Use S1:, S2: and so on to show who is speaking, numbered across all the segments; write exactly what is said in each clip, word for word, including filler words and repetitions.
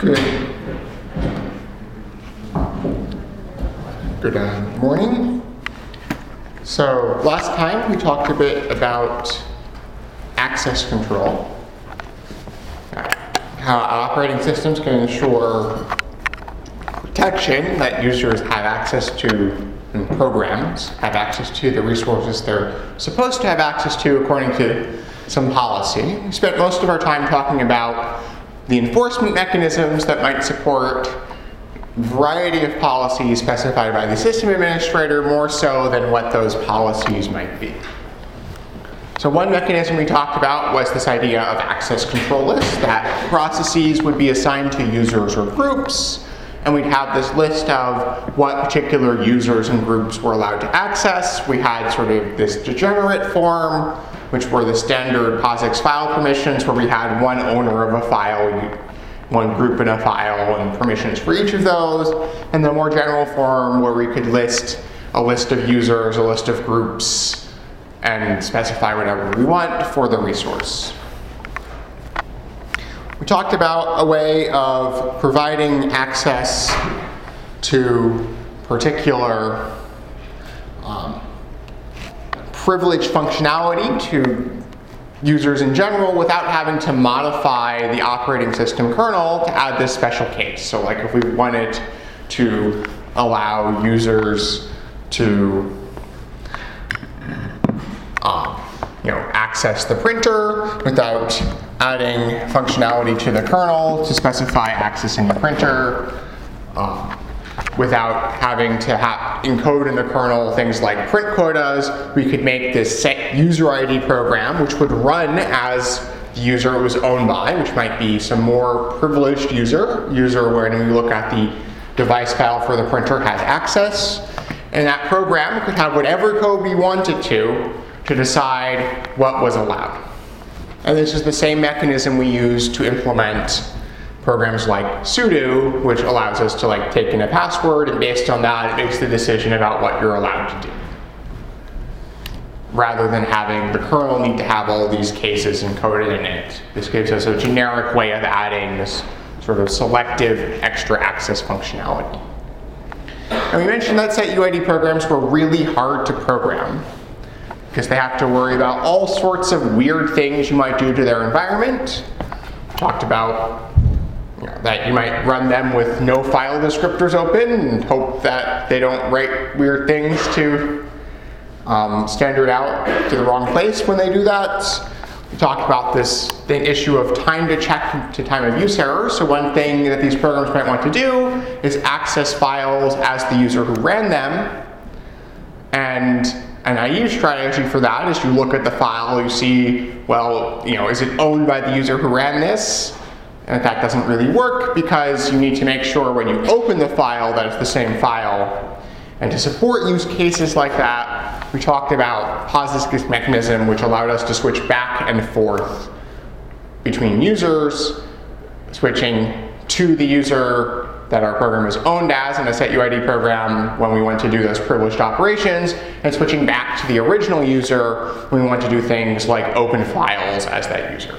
S1: Good. Good uh, morning. So last time we talked a bit about access control, uh, how operating systems can ensure protection that users have access to, and programs have access to the resources they're supposed to have access to according to some policy. We spent most of our time talking about the enforcement mechanisms that might support a variety of policies specified by the system administrator, more so than what those policies might be. So one mechanism we talked about was this idea of access control lists, that processes would be assigned to users or groups, and we'd have this list of what particular users and groups were allowed to access. We had sort of this degenerate form, which were the standard POSIX file permissions, where we had one owner of a file, one group in a file, and permissions for each of those, and the more general form where we could list a list of users, a list of groups, and specify whatever we want for the resource. We talked about a way of providing access to particular um, privileged functionality to users in general without having to modify the operating system kernel to add this special case. So like if we wanted to allow users to um, you know, access the printer without adding functionality to the kernel to specify accessing the printer, um, without having to ha encode in the kernel things like print quotas, we could make this set user I D program, which would run as the user it was owned by, which might be some more privileged user, user when we look at the device file for the printer has access, and that program could have whatever code we wanted to to decide what was allowed. And this is the same mechanism we use to implement programs like sudo, which allows us to like take in a password, and based on that, it makes the decision about what you're allowed to do, rather than having the kernel need to have all these cases encoded in it. This gives us a generic way of adding this sort of selective extra access functionality. And we mentioned that set U I D programs were really hard to program, because they have to worry about all sorts of weird things you might do to their environment. We talked about you know, that you might run them with no file descriptors open and hope that they don't write weird things to um, standard out to the wrong place when they do that. We talked about this the issue of time to check to time of use errors. So one thing that these programs might want to do is access files as the user who ran them. And a naive strategy for that is you look at the file, you see, well, you know, is it owned by the user who ran this? And that doesn't really work, because you need to make sure when you open the file that it's the same file. And to support use cases like that, we talked about POSIX mechanism, which allowed us to switch back and forth between users, switching to the user that our program is owned as in a set U I D program when we want to do those privileged operations, and switching back to the original user when we want to do things like open files as that user.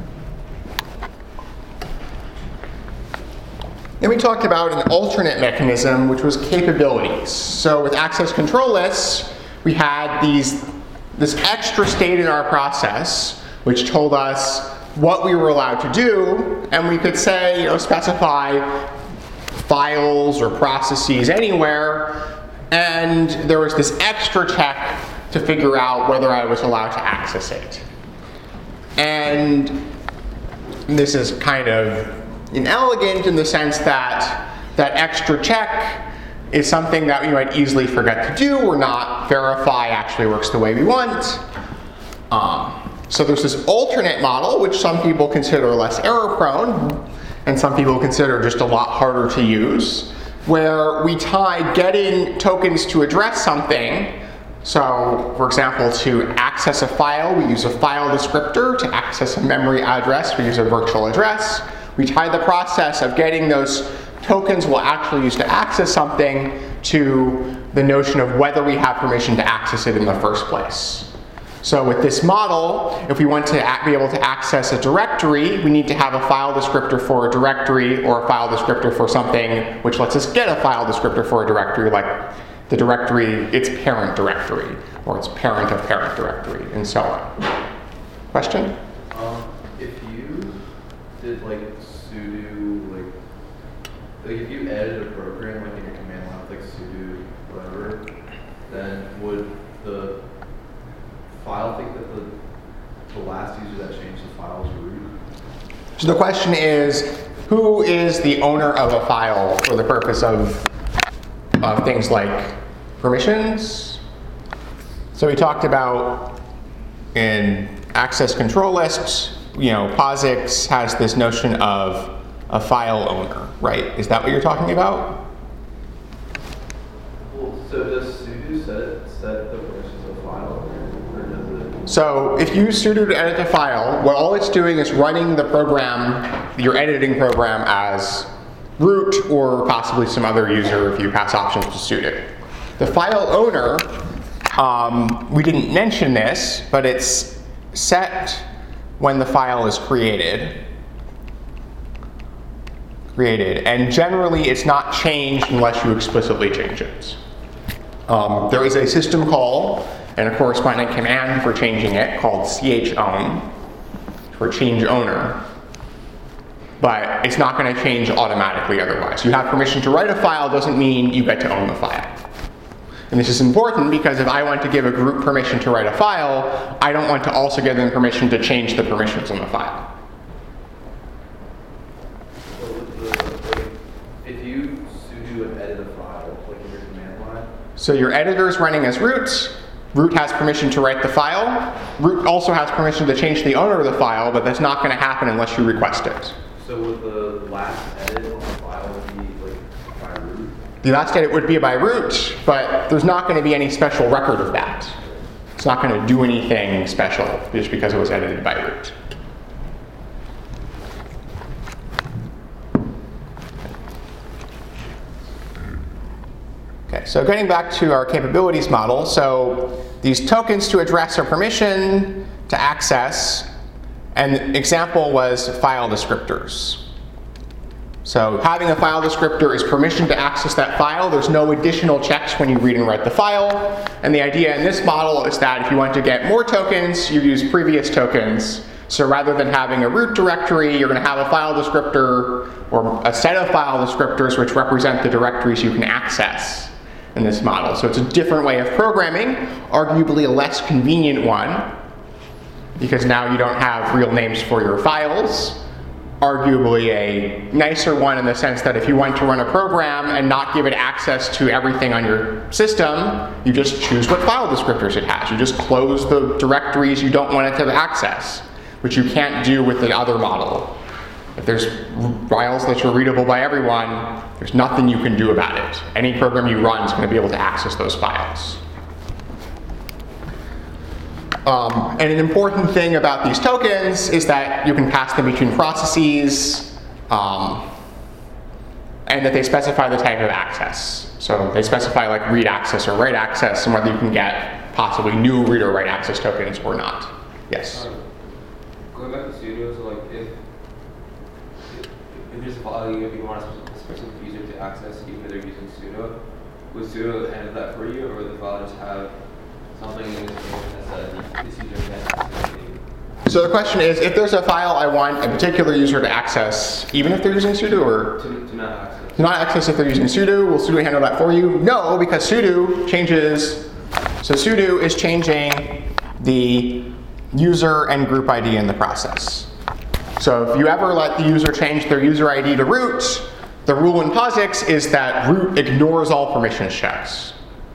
S1: Then we talked about an alternate mechanism, which was capabilities. So with access control lists, we had these, this extra state in our process, which told us what we were allowed to do, and we could say, you know, specify files or processes anywhere, and there was this extra check to figure out whether I was allowed to access it. And this is kind of inelegant in the sense that that extra check is something that we might easily forget to do or not verify actually works the way we want. Um, so there's this alternate model, which some people consider less error prone, and some people consider just a lot harder to use, where we tie getting tokens to address something. So, for example, to access a file, we use a file descriptor. To access a memory address, we use a virtual address. We tie the process of getting those tokens we'll actually use to access something to the notion of whether we have permission to access it in the first place. So with this model, if we want to be able to access a directory, we need to have a file descriptor for a directory or a file descriptor for something which lets us get a file descriptor for a directory, like the directory, its parent directory, or its parent of parent directory, and so on. Question?
S2: Um, if you did like sudo, like, like if you edited a program like in your command line, like sudo whatever, then would the file think that the, the last user that changed the file is root?
S1: So the question is, who is the owner of a file for the purpose of, of things like permissions? So we talked about in access control lists, you know, POSIX has this notion of a file owner, right? Is that what you're talking about?
S2: Well, so does sudo set, set the permissions of file, or does it?
S1: So if you sudo to edit a file, what all it's doing is running the program, your editing program, as root or possibly some other user if you pass options to sudo. The file owner, um, we didn't mention this, but it's set when the file is created. Created, and generally it's not changed unless you explicitly change it. Um, there is a system call and a corresponding command for changing it called chown for change owner, but it's not going to change automatically otherwise. You have permission to write a file doesn't mean you get to own the file. And this is important because if I want to give a group permission to write a file, I don't want to also give them permission to change the permissions on the file.
S2: So with the, like, if you sudo and edit a file, like in your command line?
S1: So your editor is running as root. Root has permission to write the file. Root also has permission to change the owner of the file, but that's not going to happen unless you request it.
S2: So would the last edit on the file be like by root?
S1: The last edit would be by root, but there's not going to be any special record of that. It's not going to do anything special just because it was edited by root. Okay, so getting back to our capabilities model, so these tokens to address a permission to access, and the example was file descriptors. So having a file descriptor is permission to access that file. There's no additional checks when you read and write the file. And the idea in this model is that if you want to get more tokens, you use previous tokens. So rather than having a root directory, you're going to have a file descriptor or a set of file descriptors which represent the directories you can access in this model. So it's a different way of programming, arguably a less convenient one, because now you don't have real names for your files. Arguably a nicer one in the sense that if you want to run a program and not give it access to everything on your system, you just choose what file descriptors it has. You just close the directories you don't want it to have access, which you can't do with the other model. If there's files that are readable by everyone, there's nothing you can do about it. Any program you run is going to be able to access those files. Um, and an important thing about these tokens is that you can pass them between processes, um, and that they specify the type of access. So they specify like read access or write access, and whether you can get possibly new read or write access tokens or not. Yes?
S3: Um, going back to sudo, so like if, if, if there's a file you, you want a specific user to access, even if they're using sudo, would sudo handle that for you, or would the file just have something in this that says this user can't access it?
S1: So the question is, if there's a file I want a particular user to access, even if they're using sudo, or
S3: To, to not access.
S1: to not access if they're using sudo, will sudo handle that for you? No, because sudo changes, so sudo is changing the user and group I D in the process. So if you ever let the user change their user I D to root, the rule in POSIX is that root ignores all permissions checks.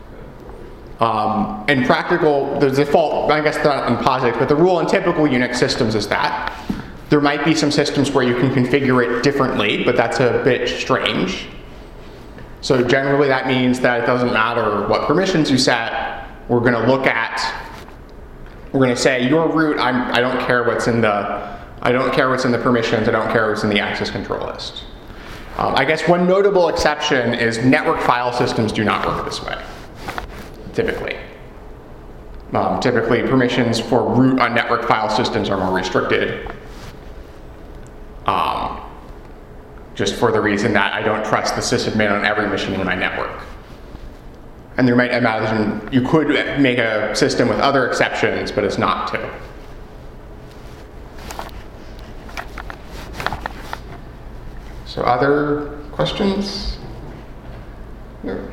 S1: Um, in practical, the default, I guess not in POSIX, but the rule in typical Unix systems is that. There might be some systems where you can configure it differently, but that's a bit strange. So generally that means that it doesn't matter what permissions you set. We're going to look at, we're going to say your root, I'm, I don't care what's in the, I don't care what's in the permissions, I don't care what's in the access control list. Um, I guess one notable exception is network file systems do not work this way, typically. Um, typically, permissions for root on network file systems are more restricted. Um, just for the reason that I don't trust the sysadmin on every machine in my network. And there might imagine you could make a system with other exceptions, but it's not to. So other questions? No.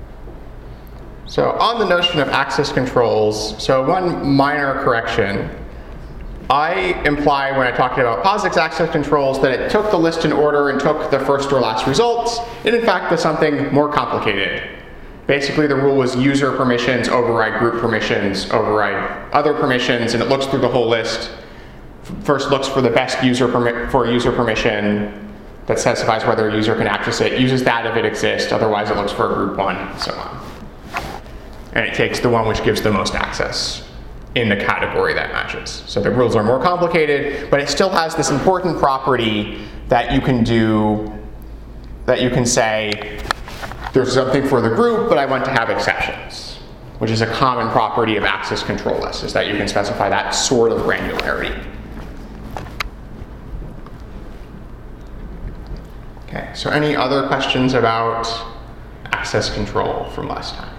S1: So on the notion of access controls, so one minor correction. I imply when I talked about POSIX access controls that it took the list in order and took the first or last results. It in fact was something more complicated. Basically the rule was user permissions override group permissions, override other permissions, and it looks through the whole list. First looks for the best user permi for user permission that specifies whether a user can access it, uses that if it exists, otherwise it looks for a group one, and so on. And it takes the one which gives the most access in the category that matches. So the rules are more complicated, but it still has this important property that you can do, that you can say, there's something for the group, but I want to have exceptions, which is a common property of access control lists, is that you can specify that sort of granularity. Okay, so any other questions about access control from last time?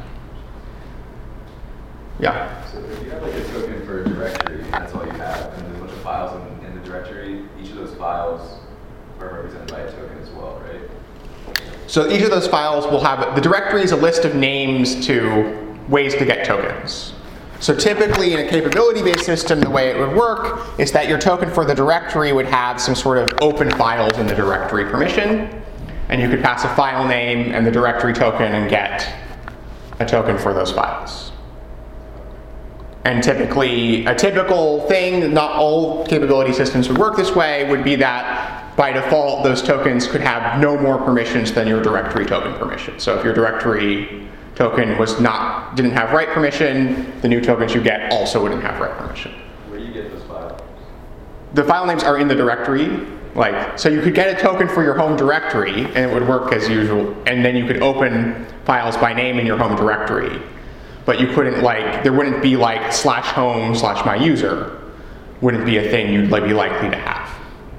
S1: Yeah?
S4: So if you have like a token for a directory, and that's all you have, and there's a bunch of files in, in the directory, each of those files are represented by a token as well, right?
S1: So each of those files will have, the directory is a list of names to ways to get tokens. So typically in a capability-based system, the way it would work is that your token for the directory would have some sort of open files in the directory permission, and you could pass a file name and the directory token and get a token for those files. And typically, a typical thing, not all capability systems would work this way, would be that by default, those tokens could have no more permissions than your directory token permission. So if your directory token was not, didn't have write permission, the new tokens you get also wouldn't have write permission.
S4: Where do you get those files?
S1: The file names are in the directory. Like, so you could get a token for your home directory, and it would work as usual, and then you could open files by name in your home directory. But you couldn't, like, there wouldn't be like slash home slash my user, wouldn't be a thing you'd like, be likely to have.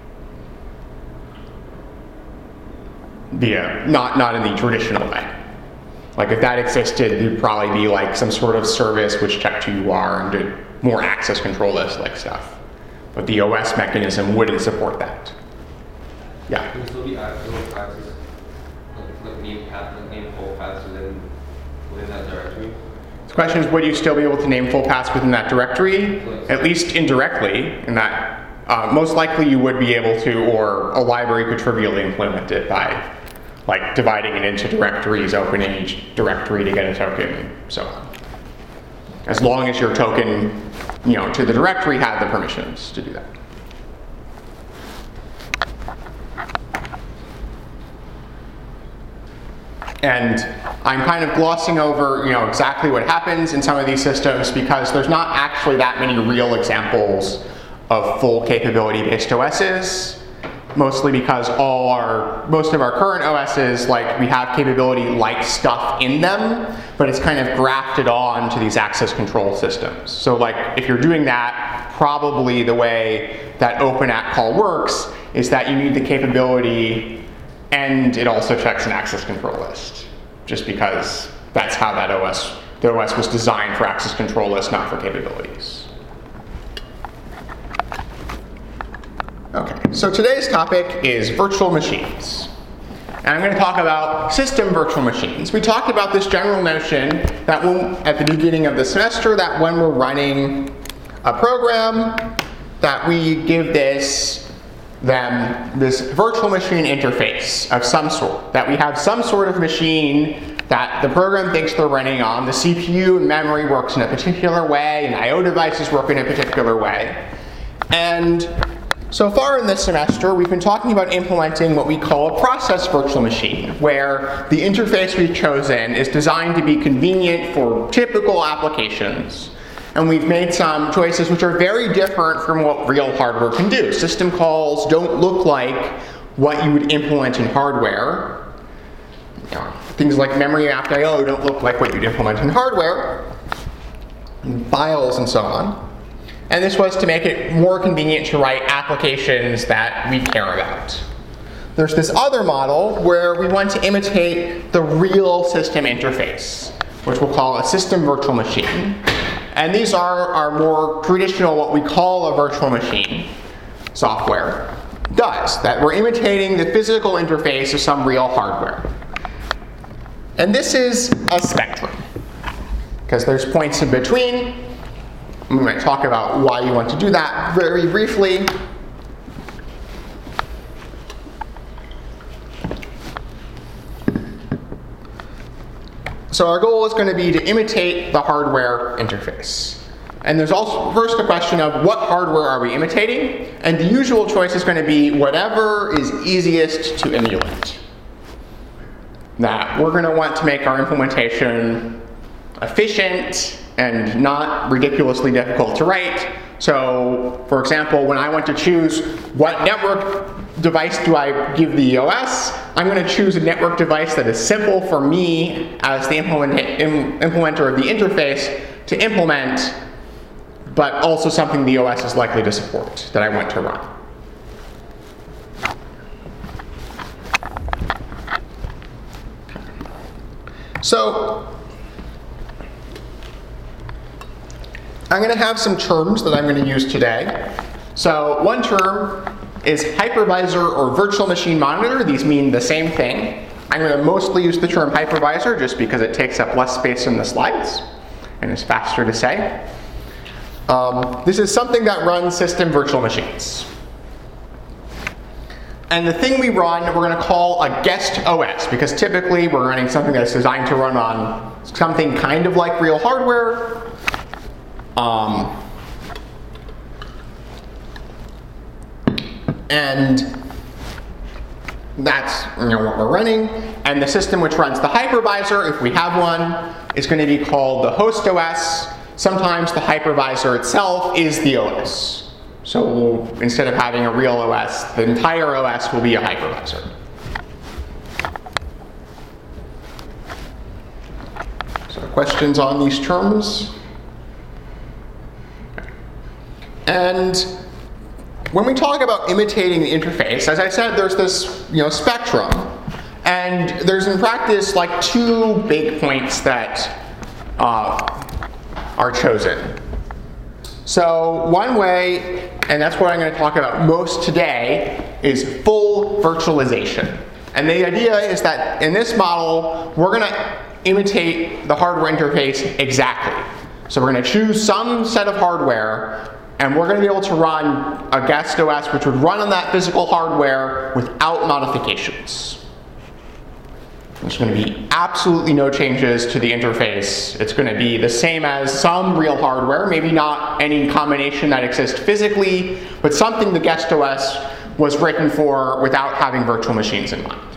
S1: Via, not, not in the traditional way. Like if that existed, there'd probably be like some sort of service which checked who you are and did more access control list like stuff. But the O S mechanism wouldn't support that. Yeah?
S3: Can still be access, access like, like name path, like name full paths within, within that directory?
S1: The question is, would you still be able to name full paths within that directory? At least indirectly, in that uh, most likely you would be able to, or a library could trivially implement it by like dividing it into directories, opening each directory to get a token, and so on. As long as your token, you know, to the directory had the permissions to do that. And I'm kind of glossing over, you know, exactly what happens in some of these systems because there's not actually that many real examples of full capability-based O Ss. Mostly because all our, most of our current O Ss, like we have capability-like stuff in them, but it's kind of grafted on to these access control systems. So like if you're doing that, probably the way that open app call works is that you need the capability and it also checks an access control list, just because that's how that O S, the O S was designed for access control lists, not for capabilities. Okay, so today's topic is virtual machines. And I'm going to talk about system virtual machines. We talked about this general notion that when, at the beginning of the semester, that when we're running a program, that we give this them this virtual machine interface of some sort, that we have some sort of machine that the program thinks they're running on, the C P U and memory works in a particular way, and I O devices work in a particular way. And so far in this semester, we've been talking about implementing what we call a process virtual machine, where the interface we've chosen is designed to be convenient for typical applications. And we've made some choices which are very different from what real hardware can do. System calls don't look like what you would implement in hardware. You know, things like memory mapped I O don't look like what you'd implement in hardware. and files and so on. And this was to make it more convenient to write applications that we care about. There's this other model where we want to imitate the real system interface, which we'll call a system virtual machine. And these are our more traditional, what we call a virtual machine software does, that we're imitating the physical interface of some real hardware. And this is a spectrum, because there's points in between. We might talk about why you want to do that very briefly. So our goal is going to be to imitate the hardware interface. And there's also first a question of what hardware are we imitating? And the usual choice is going to be whatever is easiest to emulate. That we're going to want to make our implementation efficient and not ridiculously difficult to write. So, for example, when I want to choose what network device do I give the O S, I'm going to choose a network device that is simple for me as the implement im implementer of the interface to implement, but also something the O S is likely to support that I want to run. So, I'm going to have some terms that I'm going to use today. So one term is hypervisor or virtual machine monitor. These mean the same thing. I'm going to mostly use the term hypervisor just because it takes up less space in the slides and is faster to say. Um, this is something that runs system virtual machines. And the thing we run, we're going to call a guest O S, because typically we're running something that's designed to run on something kind of like real hardware. Um, and that's you know, what we're running. And the system which runs the hypervisor, if we have one, is going to be called the host O S. Sometimes the hypervisor itself is the O S. So we'll, instead of having a real O S, the entire O S will be a hypervisor. So questions on these terms? And when we talk about imitating the interface, as I said, there's this you know, spectrum. And there's in practice like two big points that uh, are chosen. So one way, and that's what I'm going to talk about most today, is full virtualization. And the idea is that in this model, we're going to imitate the hardware interface exactly. So we're going to choose some set of hardware, and we're going to be able to run a guest O S which would run on that physical hardware without modifications. There's going to be absolutely no changes to the interface. It's going to be the same as some real hardware, maybe not any combination that exists physically, but something the guest O S was written for without having virtual machines in mind.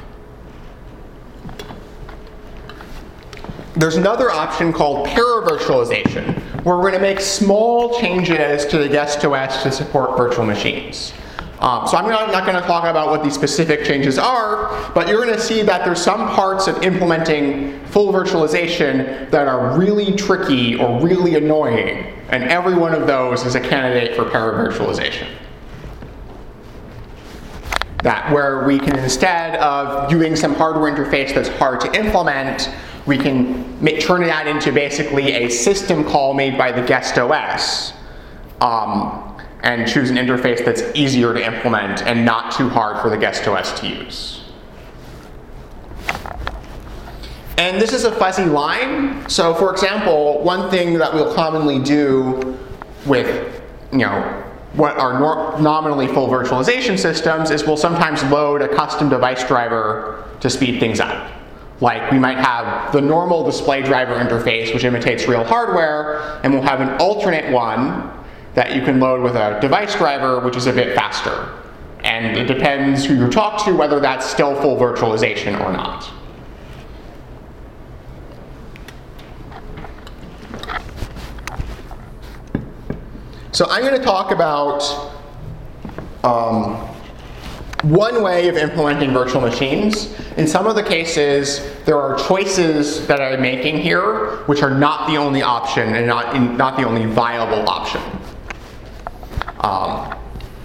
S1: There's another option called para-virtualization, where we're going to make small changes to the guest O S to support virtual machines. Um, so I'm not, not going to talk about what these specific changes are, but you're going to see that there's some parts of implementing full virtualization that are really tricky or really annoying, and every one of those is a candidate for para-virtualization. That where we can, instead of doing some hardware interface that's hard to implement, we can make, turn that into basically a system call made by the guest O S. Um, and choose an interface that's easier to implement and not too hard for the guest O S to use. And this is a fuzzy line. So for example, one thing that we'll commonly do with you know, what are nor nominally full virtualization systems is we'll sometimes load a custom device driver to speed things up. Like we might have the normal display driver interface, which imitates real hardware, and we'll have an alternate one that you can load with a device driver, which is a bit faster. And it depends who you talk to whether that's still full virtualization or not. So I'm going to talk about um, one way of implementing virtual machines. In some of the cases, there are choices that I'm making here which are not the only option and not, in, not the only viable option. Um,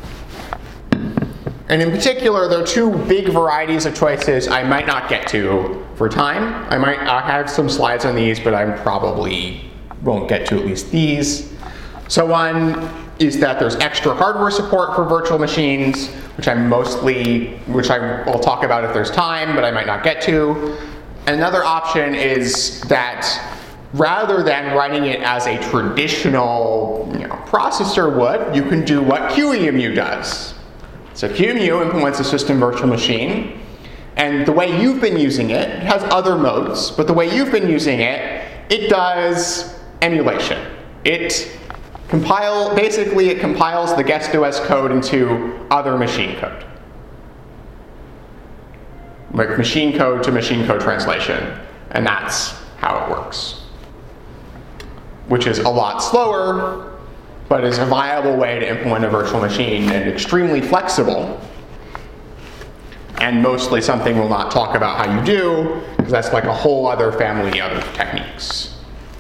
S1: and in particular, there are two big varieties of choices I might not get to for time. I might I have some slides on these, but I probably won't get to at least these. So one is that there's extra hardware support for virtual machines, which I'm mostly, which I will talk about if there's time, but I might not get to. Another option is that rather than running it as a traditional you know, processor would, you can do what Q E M U does. So Q E M U implements a system virtual machine, and the way you've been using it, it has other modes, but the way you've been using it, it does emulation. It compile, basically it compiles the guest O S code into other machine code. Like machine code to machine code translation, and that's how it works. Which is a lot slower, but is a viable way to implement a virtual machine and extremely flexible. And mostly something we'll not talk about how you do, because that's like a whole other family of techniques.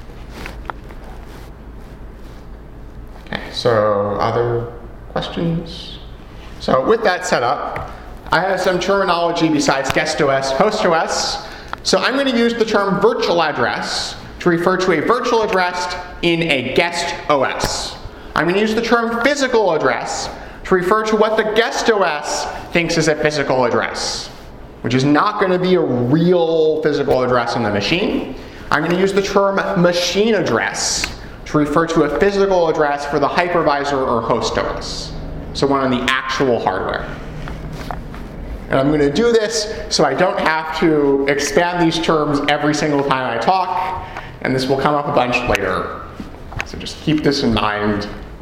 S1: Okay, so other questions? So with that set up, I have some terminology besides guest O S, host O S. So I'm going to use the term virtual address to refer to a virtual address in a guest O S. I'm going to use the term physical address to refer to what the guest O S thinks is a physical address, which is not going to be a real physical address on the machine. I'm going to use the term machine address to refer to a physical address for the hypervisor or host O S, so one on the actual hardware. And I'm going to do this so I don't have to expand these terms every single time I talk, and this will come up a bunch later. So just keep this in mind.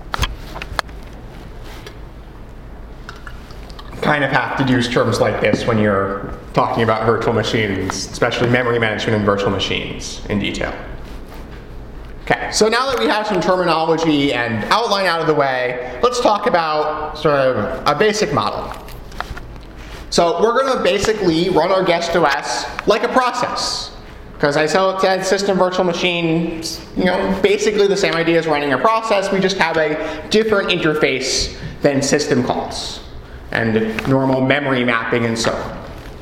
S1: Kind of have to use terms like this when you're talking about virtual machines, especially memory management and virtual machines in detail. Okay, so now that we have some terminology and outline out of the way, let's talk about sort of a basic model. So we're going to basically run our guest O S like a process. Because I said system virtual machine, you know, basically the same idea as running a process. We just have a different interface than system calls and normal memory mapping and so on.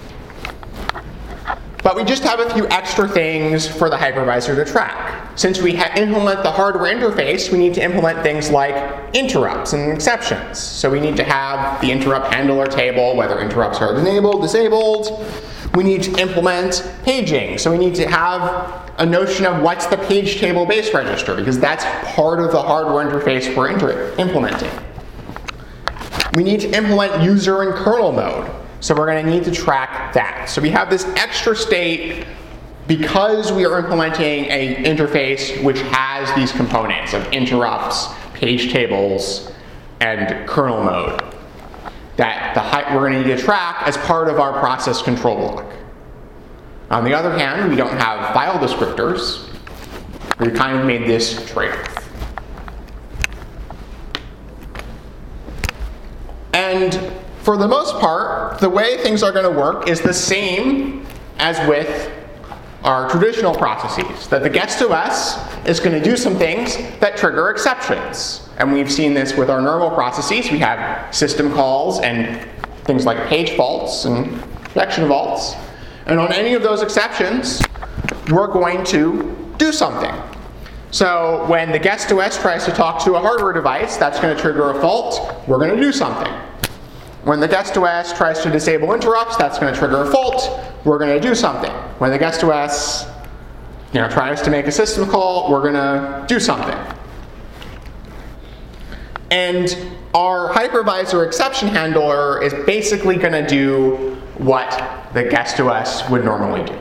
S1: But we just have a few extra things for the hypervisor to track. Since we implement the hardware interface, we need to implement things like interrupts and exceptions. So we need to have the interrupt handler table, whether interrupts are enabled, disabled. We need to implement paging. So we need to have a notion of what's the page table base register, because that's part of the hardware interface we're implementing. We need to implement user and kernel mode. So we're going to need to track that. So we have this extra state because we are implementing an interface which has these components of interrupts, page tables, and kernel mode that the, we're going to need to track as part of our process control block. On the other hand, we don't have file descriptors. We kind of made this trade-off. And for the most part, the way things are going to work is the same as with our traditional processes, that the guest O S is going to do some things that trigger exceptions. And we've seen this with our normal processes. We have system calls and things like page faults and connection faults. And on any of those exceptions, we're going to do something. So when the guest O S tries to talk to a hardware device, that's going to trigger a fault. We're going to do something. When the guest O S tries to disable interrupts, that's going to trigger a fault. We're going to do something. When the guest O S you know, tries to make a system call, we're going to do something. And our hypervisor exception handler is basically going to do what the guest O S would normally do.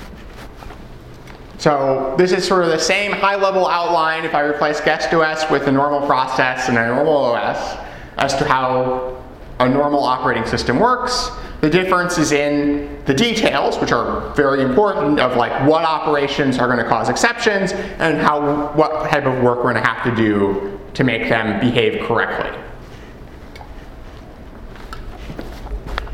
S1: So this is sort of the same high-level outline if I replace guest O S with a normal process and a normal O S as to how a normal operating system works. The difference is in the details, which are very important, of like what operations are going to cause exceptions and how what type of work we're going to have to do to make them behave correctly.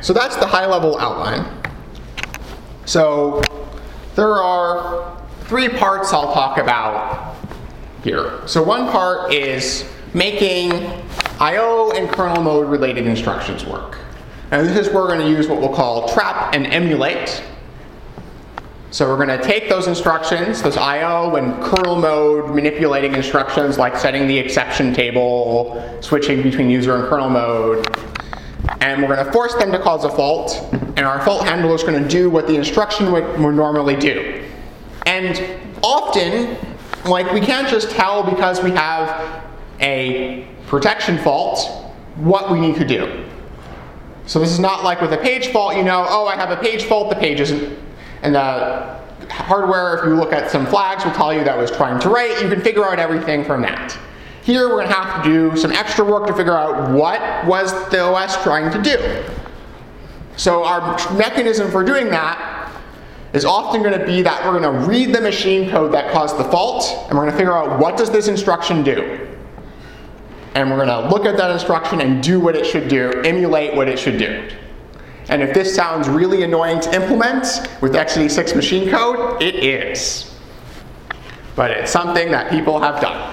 S1: so that's the high-level outline. So there are three parts I'll talk about here. So one part is making I O and kernel mode related instructions work. And this is where we're going to use what we'll call trap and emulate. So we're going to take those instructions, those I O and kernel mode manipulating instructions like setting the exception table, switching between user and kernel mode, and we're going to force them to cause a fault, and our fault handler is going to do what the instruction would, would normally do. And often, like, we can't just tell because we have a protection fault what we need to do. So this is not like with a page fault, you know, oh, I have a page fault, the page isn't, and the hardware, if you look at some flags, will tell you that was trying to write. You can figure out everything from that. Here we're going to have to do some extra work to figure out what was the O S trying to do. So our mechanism for doing that is often going to be that we're going to read the machine code that caused the fault, and we're going to figure out what does this instruction do. And we're going to look at that instruction and do what it should do, emulate what it should do. And if this sounds really annoying to implement with x eighty-six machine code, it is. But it's something that people have done.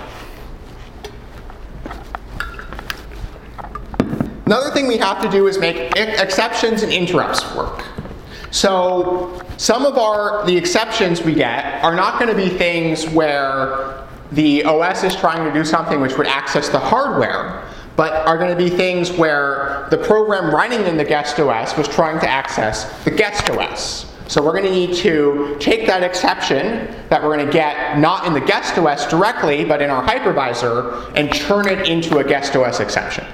S1: Another thing we have to do is make exceptions and interrupts work. So some of our the exceptions we get are not going to be things where the O S is trying to do something which would access the hardware, but are going to be things where the program running in the guest O S was trying to access the guest O S. So we're going to need to take that exception that we're going to get not in the guest O S directly, but in our hypervisor, and turn it into a guest O S exception.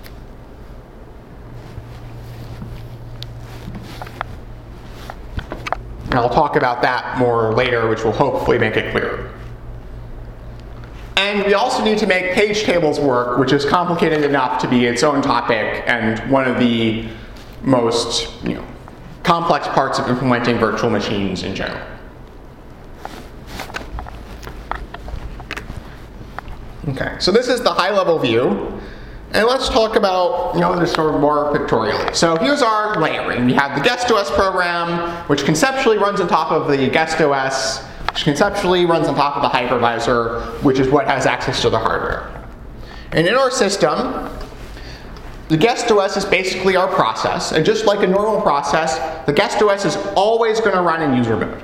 S1: And I'll talk about that more later, which will hopefully make it clearer. And we also need to make page tables work, which is complicated enough to be its own topic and one of the most, you know, complex parts of implementing virtual machines in general. Okay, so this is the high-level view. And let's talk about, you know, this sort of more pictorially. So here's our layering. We have the guest O S program, which conceptually runs on top of the guest O S, which conceptually runs on top of the hypervisor, which is what has access to the hardware. And in our system, the guest O S is basically our process. And just like a normal process, the guest O S is always going to run in user mode.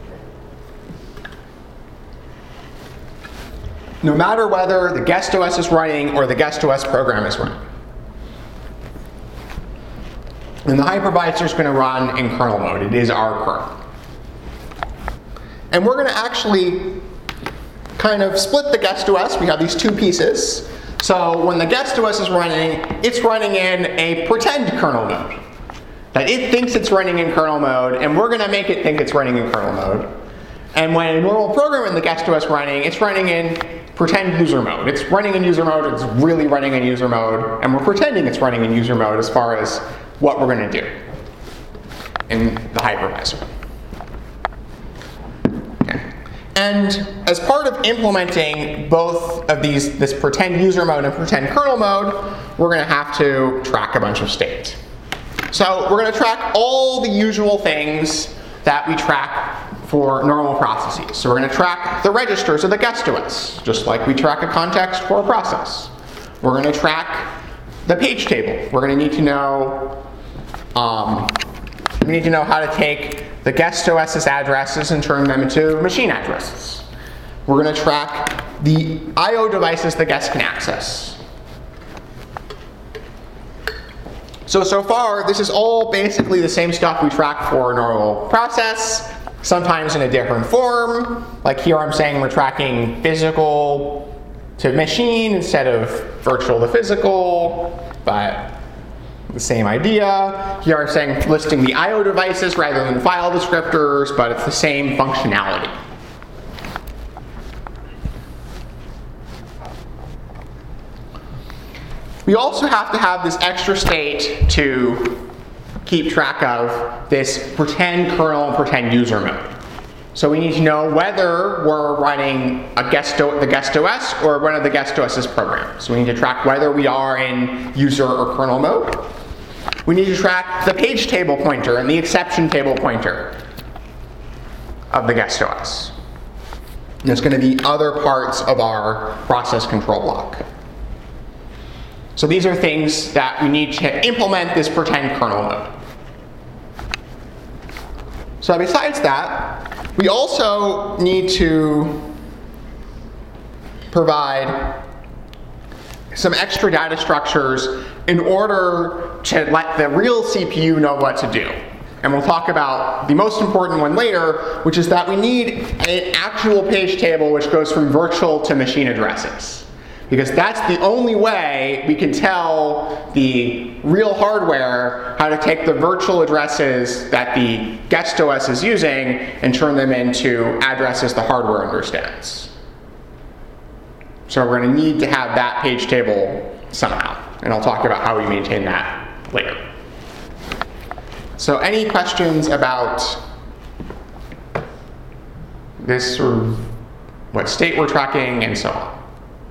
S1: No matter whether the guest O S is running or the guest O S program is running. And the hypervisor is going to run in kernel mode. It is our kernel. And we're going to actually kind of split the guest O S. We have these two pieces. So when the guest O S is running, it's running in a pretend kernel mode. That it thinks it's running in kernel mode, and we're going to make it think it's running in kernel mode. And when a normal program in the guest O S running, it's running in pretend user mode. It's running in user mode, it's really running in user mode, and we're pretending it's running in user mode as far as what we're going to do in the hypervisor. Okay. And as part of implementing both of these, this pretend user mode and pretend kernel mode, we're going to have to track a bunch of state. So we're going to track all the usual things that we track for normal processes. So we're going to track the registers of the guest O S, just like we track a context for a process. We're going to track the page table. We're going to need to know um, we need to know how to take the guest OS's addresses and turn them into machine addresses. We're going to track the I O devices the guest can access. So, so far, this is all basically the same stuff we track for a normal process, sometimes in a different form. Like here I'm saying we're tracking physical to machine instead of virtual to physical, but the same idea. Here I'm saying listing the I O devices rather than file descriptors, but it's the same functionality. We also have to have this extra state to keep track of this pretend kernel and pretend user mode. So we need to know whether we're running a guest o the guest O S or one of the guest O S's programs. So we need to track whether we are in user or kernel mode. we need to track the page table pointer and the exception table pointer of the guest O S. There's going to be other parts of our process control block. So these are things that we need to implement this pretend kernel mode. So besides that, we also need to provide some extra data structures in order to let the real C P U know what to do. And we'll talk about the most important one later, which is that we need an actual page table which goes from virtual to machine addresses. Because that's the only way we can tell the real hardware how to take the virtual addresses that the guest O S is using and turn them into addresses the hardware understands. So we're going to need to have that page table somehow. And I'll talk about how we maintain that later. So any questions about this sort of what state we're tracking and so on?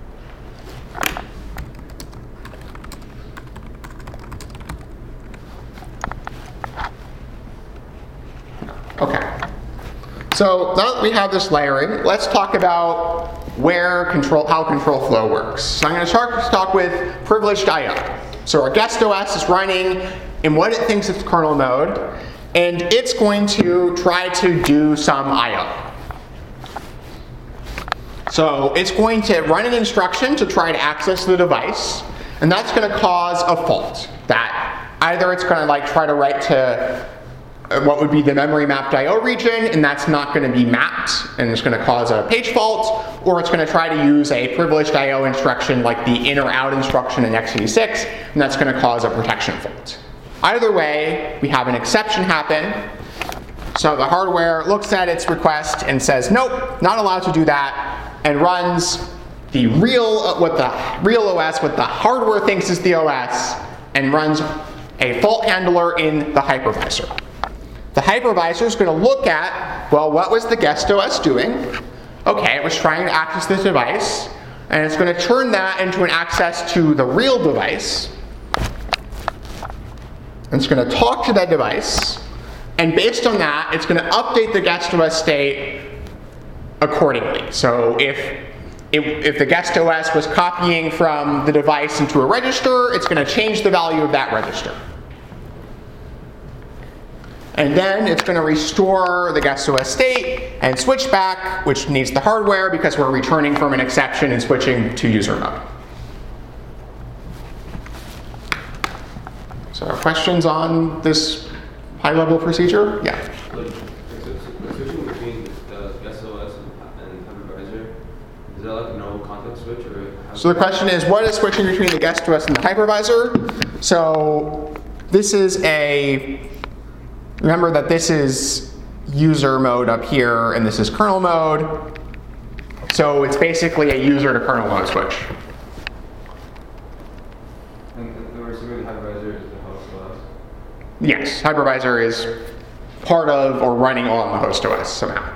S1: Okay. So now that we have this layering, let's talk about where control, how control flow works. So I'm going to start to talk with privileged I O. So our guest O S is running in what it thinks is kernel mode, and it's going to try to do some I O. So it's going to run an instruction to try to access the device, and that's going to cause a fault. That either it's going to like try to write to what would be the memory mapped I O region, and that's not going to be mapped, and it's going to cause a page fault, or it's going to try to use a privileged I O instruction like the in or out instruction in x eighty-six, and that's going to cause a protection fault. Either way, we have an exception happen. So the hardware looks at its request and says, nope, not allowed to do that, and runs the real, what the real O S, what the hardware thinks is the O S, and runs a fault handler in the hypervisor. The hypervisor is going to look at, well, what was the guest O S doing? Okay, it was trying to access this device, and it's going to turn that into an access to the real device. And it's going to talk to that device, and based on that, it's going to update the guest O S state accordingly. So if, if, if the guest O S was copying from the device into a register, it's going to change the value of that register. And then it's going to restore the guest O S state and switch back, which needs the hardware because we're returning from an exception and switching to user mode. So questions on this high-level procedure? Yeah.
S3: Like, so, so switching between the guest O S and hypervisor, is that like a no context switch, or?
S1: So the question is, what is switching between the guest O S and the hypervisor? So this is a, remember that this is user mode up here, and this is kernel mode. So it's basically a user to kernel mode switch.
S3: And we're assuming the hypervisor is the host O S?
S1: Yes, hypervisor is part of or running on the host O S somehow.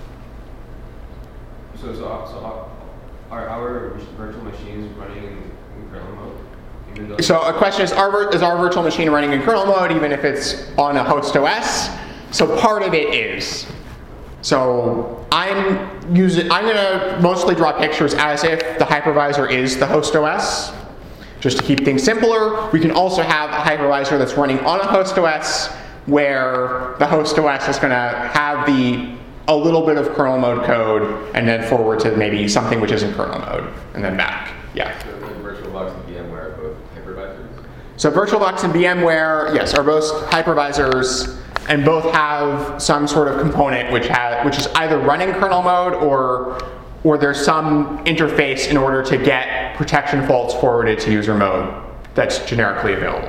S3: So, so, so are our virtual machines running in kernel mode? Even though
S1: So a question is, are, is our virtual machine running in kernel mode even if it's on a host O S? So part of it is. So I'm using, I'm going to mostly draw pictures as if the hypervisor is the host O S. Just to keep things simpler, we can also have a hypervisor that's running on a host O S where the host O S is going to have the a little bit of kernel mode code and then forward to maybe something which is in kernel mode and then back. Yeah.
S4: So like VirtualBox and VMware are both hypervisors?
S1: So VirtualBox and VMware, yes, are both hypervisors and both have some sort of component which has which is either running kernel mode or or there's some interface in order to get protection faults forwarded to user mode that's generically available.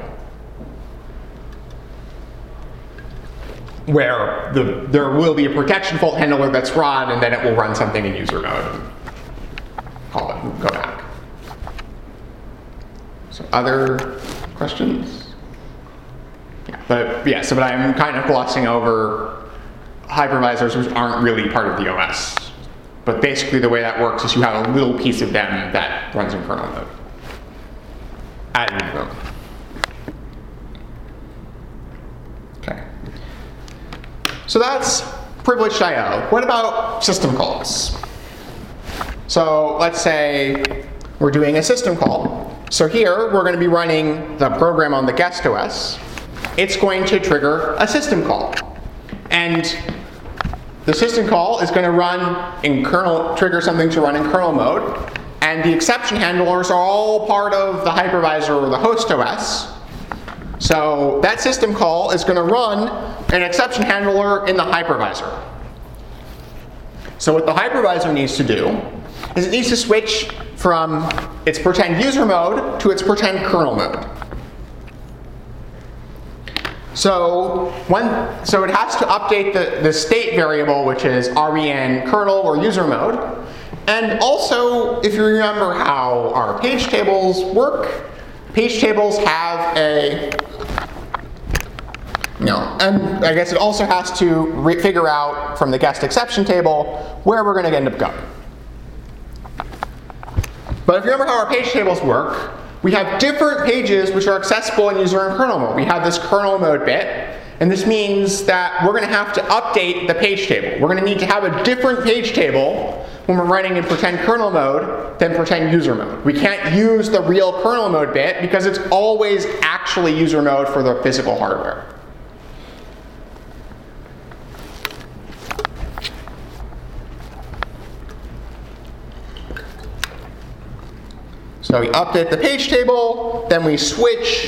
S1: Where the, there will be a protection fault handler that's run, and then it will run something in user mode. Call it, go back. So other questions? Yeah, but yeah, so but I'm kind of glossing over hypervisors which aren't really part of the O S. But basically the way that works is you have a little piece of them that runs in kernel mode. At minimum. So that's privileged I O. What about system calls? So let's say we're doing a system call. So here we're going to be running the program on the guest O S. It's going to trigger a system call. And the system call is going to run in kernel, trigger something to run in kernel mode. And the exception handlers are all part of the hypervisor or the host O S. So that system call is going to run an exception handler in the hypervisor. So what the hypervisor needs to do is it needs to switch from its pretend user mode to its pretend kernel mode. So, one, so it has to update the, the state variable, which is ren kernel or user mode. And also, if you remember how our page tables work, page tables have a, no, and I guess it also has to re figure out from the guest exception table where we're going to end up going. But if you remember how our page tables work, we have different pages which are accessible in user and kernel mode. We have this kernel mode bit, and this means that we're going to have to update the page table. We're going to need to have a different page table when we're running in pretend kernel mode than pretend user mode. We can't use the real kernel mode bit because it's always actually user mode for the physical hardware. So we update the page table, then we switch,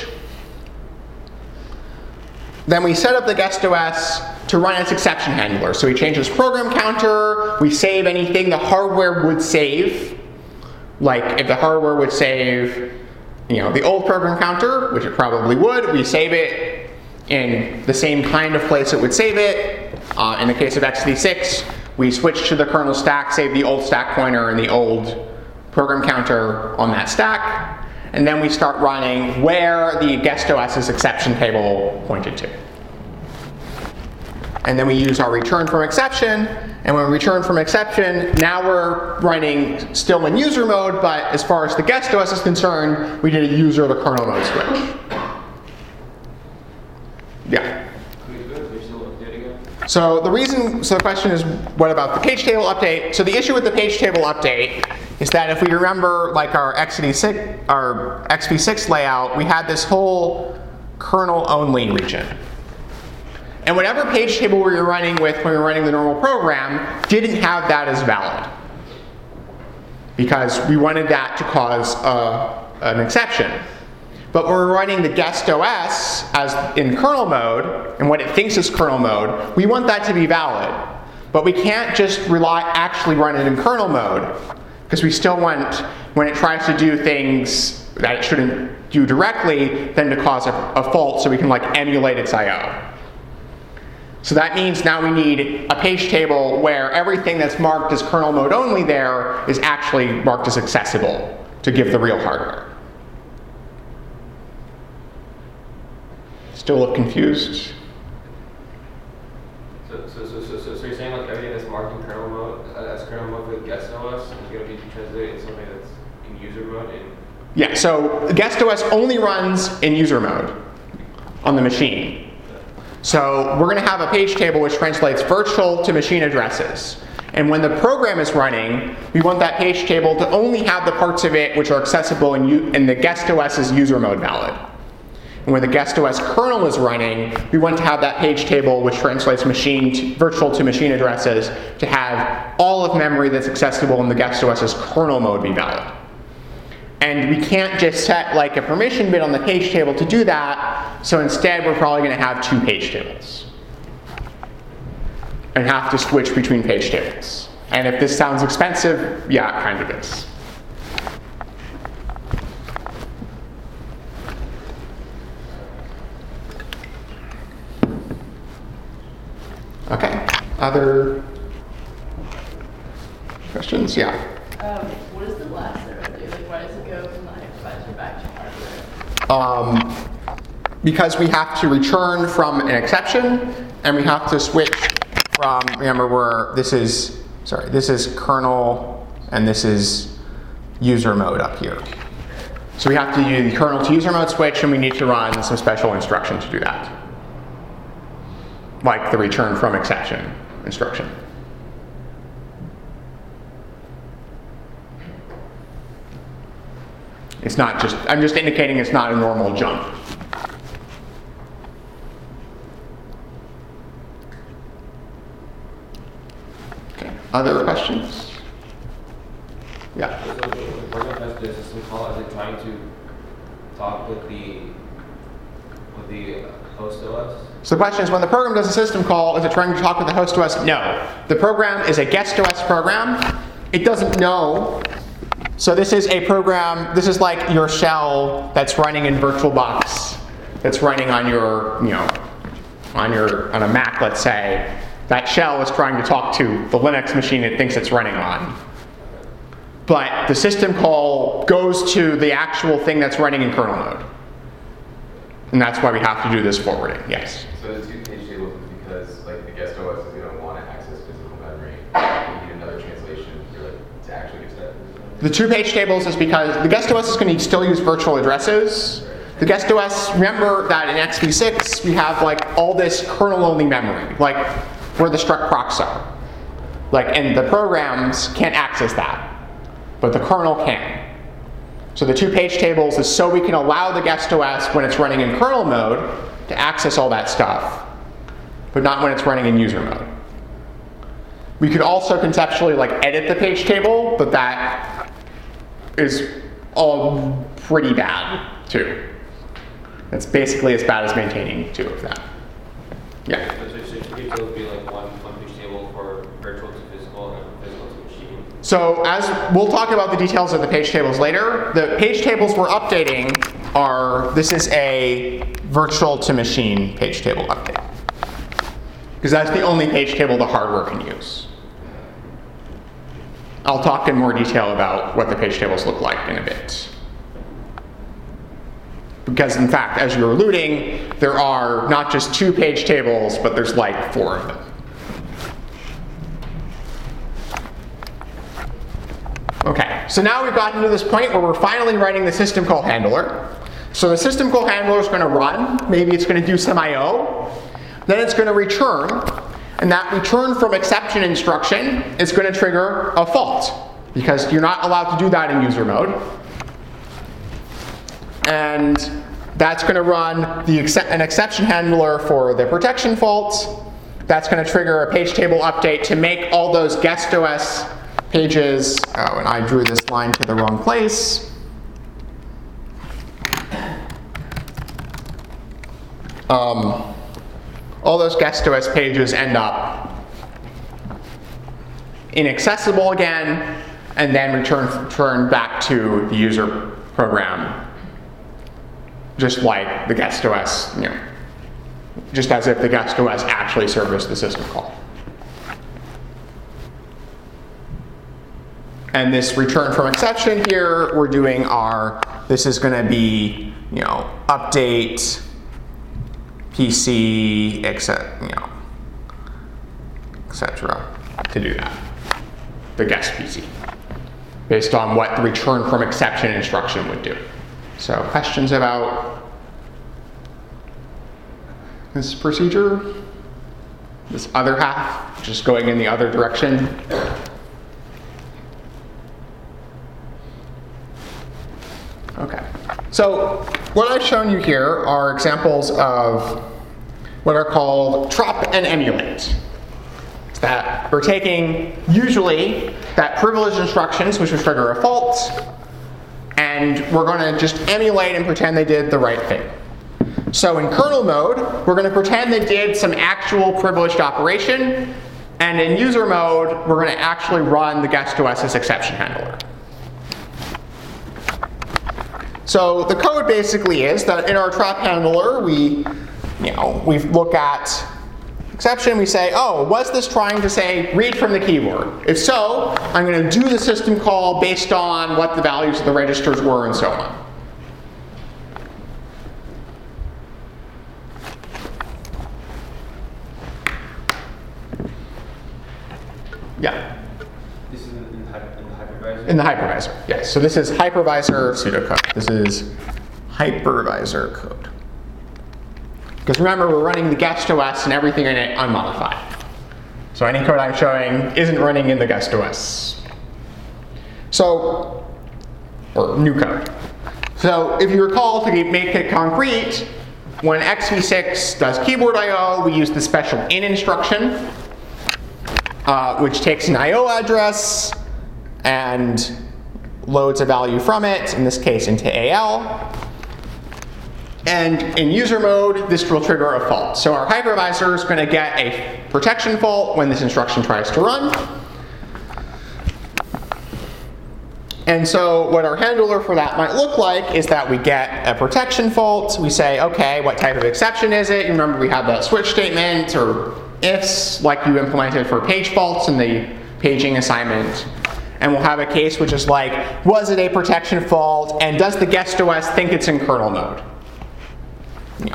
S1: then we set up the guest O S to run its exception handler. So we change this program counter, we save anything the hardware would save. Like if the hardware would save, you know, the old program counter, which it probably would, we save it in the same kind of place it would save it. Uh, in the case of x eighty-six, we switch to the kernel stack, save the old stack pointer and the old program counter on that stack, and then we start running where the guest O S's exception table pointed to. And then we use our return from exception, and when we return from exception, now we're running still in user mode, but as far as the guest O S is concerned, we did a user to kernel mode switch. Yeah. So the reason, so the question is, what about the page table update? So the issue with the page table update is that if we remember, like our x eighty-six, our x v six layout, we had this whole kernel-only region. And whatever page table we were running with when we were running the normal program didn't have that as valid, because we wanted that to cause a, an exception. But when we're running the guest O S as in kernel mode, and what it thinks is kernel mode, we want that to be valid. But we can't just rely actually run it in kernel mode, because we still want, when it tries to do things that it shouldn't do directly, then to cause a, a fault so we can like emulate its I O. So that means now we need a page table where everything that's marked as kernel mode only there is actually marked as accessible to give the real hardware. Still look confused?
S3: So, so, so, so, so, so you're saying like everything that's marked in kernel mode, uh, as kernel mode for the guest O S, is going to be translated into something that's in user mode? In
S1: yeah, so guest O S only runs in user mode on the machine. So we're going to have a page table which translates virtual to machine addresses. And when the program is running, we want that page table to only have the parts of it which are accessible in, u in the guest O S's user mode valid. And when the guest O S kernel is running, we want to have that page table which translates machine to, virtual to machine addresses to have all of memory that's accessible in the guest O S's kernel mode be valid. And we can't just set like a permission bit on the page table to do that, so instead we're probably going to have two page tables and have to switch between page tables. And if this sounds expensive, yeah, it kind of is. Okay, other questions? Yeah.
S5: Um, what does the last arrow do? Like, why does it go from the hypervisor back to hardware?
S1: Um, because we have to return from an exception, and we have to switch from, remember we're, this is, sorry, this is kernel, and this is user mode up here. So we have to do the kernel to user mode switch, and we need to run some special instruction to do that. like the return from exception instruction. It's not just, I'm just indicating it's not a normal jump. Okay, other questions? Yeah.
S3: So the program has the system call, is it trying to talk with the with the host O S?
S1: So the question is, when the program does a system call, is it trying to talk with the host O S? No. The program is a guest O S program. It doesn't know. So this is a program, this is like your shell that's running in VirtualBox, that's running on your, you know, on your, on a Mac, let's say. That shell is trying to talk to the Linux machine it thinks it's running on. But the system call goes to the actual thing that's running in kernel mode. And that's why we have to do this forwarding, yes.
S4: So the two page tables is because like the guest O S is going to want to access physical memory. You need another translation for, like, to actually get to that.
S1: The two page tables is because the guest O S is going to still use virtual addresses. The guest O S, remember that in x v six we have like all this kernel only memory, like where the struct procs are. Like, and the programs can't access that, but the kernel can. So the two page tables is so we can allow the guest O S when it's running in kernel mode to access all that stuff, but not when it's running in user mode. We could also conceptually like edit the page table, but that is all pretty bad too. It's basically as bad as maintaining two of them. Yeah.
S3: So should it would be like one, one page table for virtual to physical and physical to machine?
S1: So as we'll talk about the details of the page tables later, the page tables we're updating are, this is a virtual to machine page table update. Because that's the only page table the hardware can use. I'll talk in more detail about what the page tables look like in a bit. Because in fact, as you're alluding, there are not just two page tables, but there's like four of them. Okay, so now we've gotten to this point where we're finally writing the system call handler. So the system call handler is going to run. Maybe it's going to do some I O. Then it's going to return. And that return from exception instruction is going to trigger a fault, because you're not allowed to do that in user mode. And that's going to run the ex an exception handler for the protection fault. That's going to trigger a page table update to make all those guest O S pages. Oh, and I drew this line to the wrong place. Um, all those guest O S pages end up inaccessible again, and then return, return back to the user program, just like the guest O S, you know, just as if the guest O S actually serviced the system call. And this return from exception here, we're doing our, this is going to be, you know, update P C, except, you know, et cetera, to do that, the guest P C, based on what the return from exception instruction would do. So questions about this procedure? This other half, just going in the other direction? Okay, so what I've shown you here are examples of what are called trop and emulate. It's that we're taking usually that privileged instructions, which would trigger a fault, and we're going to just emulate and pretend they did the right thing. So in kernel mode, we're going to pretend they did some actual privileged operation, and in user mode, we're going to actually run the guest O S's exception handler. So the code basically is that in our trop handler, we, you know, we look at exception, we say, oh, was this trying to say read from the keyboard? If so, I'm going to do the system call based on what the values of the registers were and so on. Yeah.
S3: This is in the, hyper, in the hypervisor?
S1: In the hypervisor, yes. So this is hypervisor pseudocode. This is hypervisor code. Because remember, we're running the guest O S and everything in it unmodified. So any code I'm showing isn't running in the guest O S. So, or new code. So if you recall, to make it concrete, when x v six does keyboard I O, we use the special in instruction, uh, which takes an I O address and loads a value from it, in this case into A L. And in user mode, this will trigger a fault. So our hypervisor is going to get a protection fault when this instruction tries to run. And so what our handler for that might look like is that we get a protection fault. We say, OK, what type of exception is it? You remember we have that switch statement or ifs like you implemented for page faults in the paging assignment. And we'll have a case which is like, was it a protection fault? And does the guest O S think it's in kernel mode? Yeah.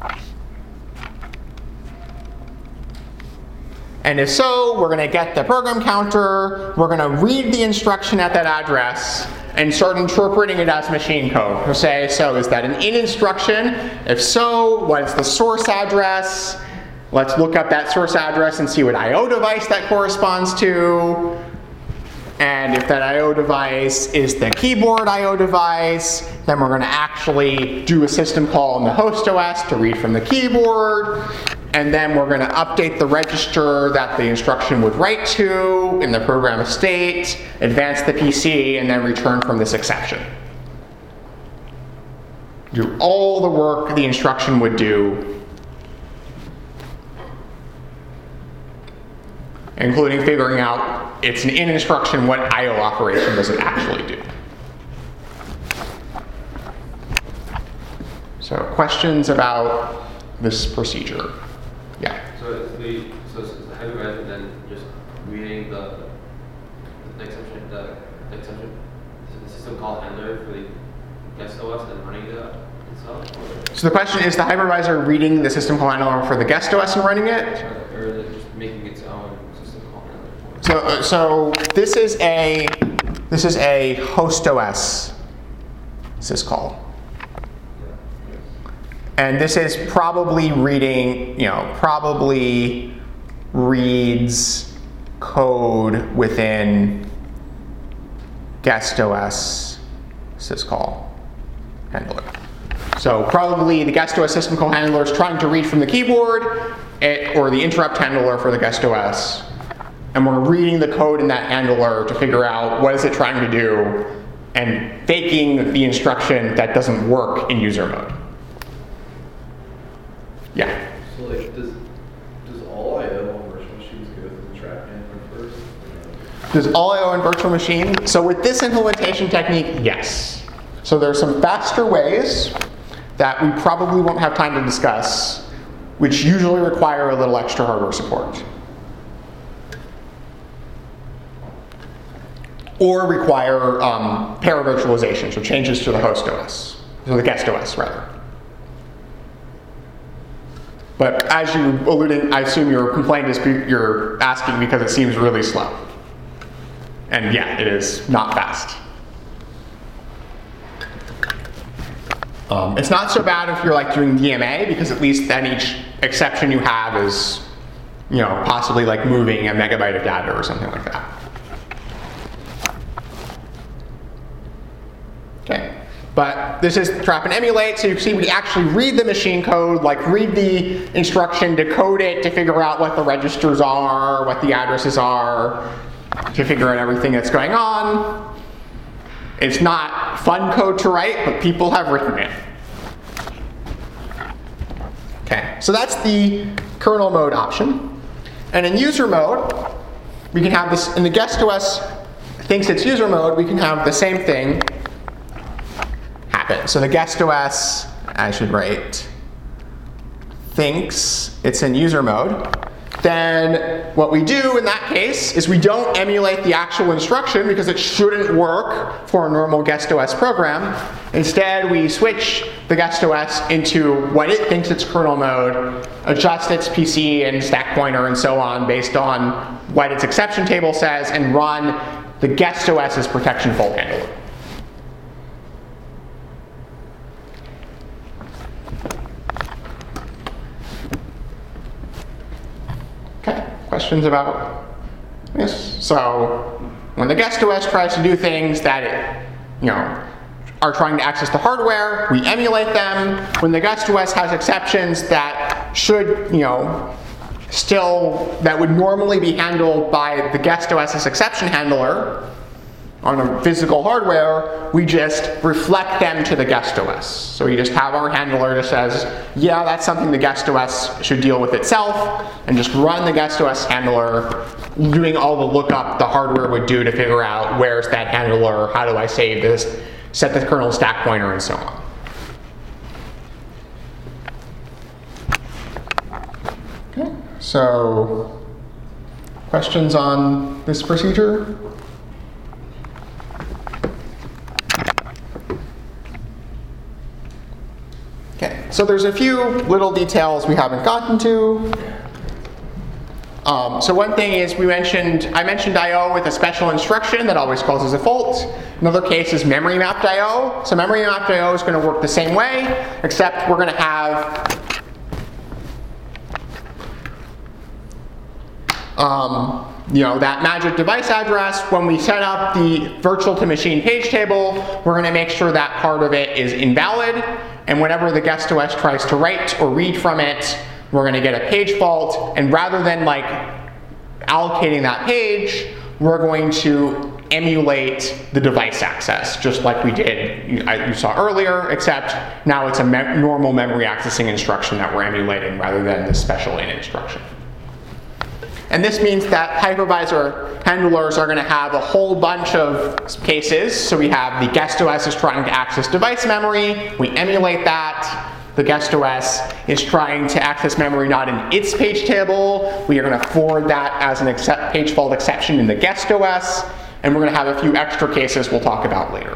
S1: And if so, we're going to get the program counter, we're going to read the instruction at that address, and start interpreting it as machine code. We'll say, so is that an in instruction? If so, what is the source address? Let's look up that source address and see what I O device that corresponds to. And if that I O device is the keyboard I O device, then we're going to actually do a system call on the host O S to read from the keyboard. And then we're going to update the register that the instruction would write to in the program state, advance the P C, and then return from this exception. Do all the work the instruction would do, including figuring out it's an in instruction, what I O operation does it actually do. So questions about this procedure? Yeah.
S3: So the so it's the hypervisor then just reading the the exception the, the exception the system call handler for the guest O S and running the itself? Or?
S1: So the question is the hypervisor reading the system call handler for the guest O S and running it?
S3: Or, or is it just making its own system call handler for it?
S1: So uh, so this is a this is a host O S syscall. And this is probably reading, you know, probably reads code within guest O S syscall handler. So probably the guest O S system call handler is trying to read from the keyboard, it, or the interrupt handler for the guest O S. And we're reading the code in that handler to figure out what is it trying to do, and faking the instruction that doesn't work in user mode. Yeah.
S2: So like, does does all I O on virtual machines go through the trap handler first?
S1: Does all I O in virtual machine? So with this implementation technique, yes. So there are some faster ways that we probably won't have time to discuss, which usually require a little extra hardware support. Or require um, para-virtualization, so changes to the host O S, so the guest O S rather. But as you alluded, I assume your complaint is you're asking because it seems really slow. And yeah, it is not fast. Um, it's not so bad if you're like doing D M A, because at least then each exception you have is, you know, possibly like moving a megabyte of data or something like that. Okay. But this is trap and emulate, so you see we actually read the machine code, like read the instruction, decode it to figure out what the registers are, what the addresses are, to figure out everything that's going on. It's not fun code to write, but people have written it. Okay, so that's the kernel mode option. And in user mode, we can have this, in the guest O S thinks it's user mode, we can have the same thing happen. So the guest O S, I should write, thinks it's in user mode. Then what we do in that case is we don't emulate the actual instruction because it shouldn't work for a normal guest O S program. Instead, we switch the guest O S into what it thinks it's kernel mode, adjust its P C and stack pointer and so on based on what its exception table says, and run the guest OS's protection fault handler. Questions about this? So when the guest O S tries to do things that it, you know, are trying to access the hardware, we emulate them. When the guest O S has exceptions that should, you know, still, that would normally be handled by the guest OS's exception handler on a physical hardware, we just reflect them to the guest O S. So we just have our handler that says, yeah, that's something the guest O S should deal with itself, and just run the guest O S handler, doing all the lookup the hardware would do to figure out where's that handler, how do I save this, set the kernel stack pointer, and so on. Okay, so questions on this procedure? Okay, so there's a few little details we haven't gotten to. Um, so one thing is we mentioned, I mentioned I O with a special instruction that always causes a fault. Another case is memory mapped I O. So memory mapped I O is going to work the same way, except we're going to have um, you know, that magic device address. When we set up the virtual to machine page table, we're going to make sure that part of it is invalid. And whenever the guest O S tries to write or read from it, we're going to get a page fault. And rather than like allocating that page, we're going to emulate the device access, just like we did, you, you saw earlier, except now it's a me normal memory accessing instruction that we're emulating rather than the special in instruction. And this means that hypervisor handlers are going to have a whole bunch of cases. So we have the guest O S is trying to access device memory. We emulate that. The guest O S is trying to access memory not in its page table. We are going to forward that as an accept page fault exception in the guest O S. And we're going to have a few extra cases we'll talk about later.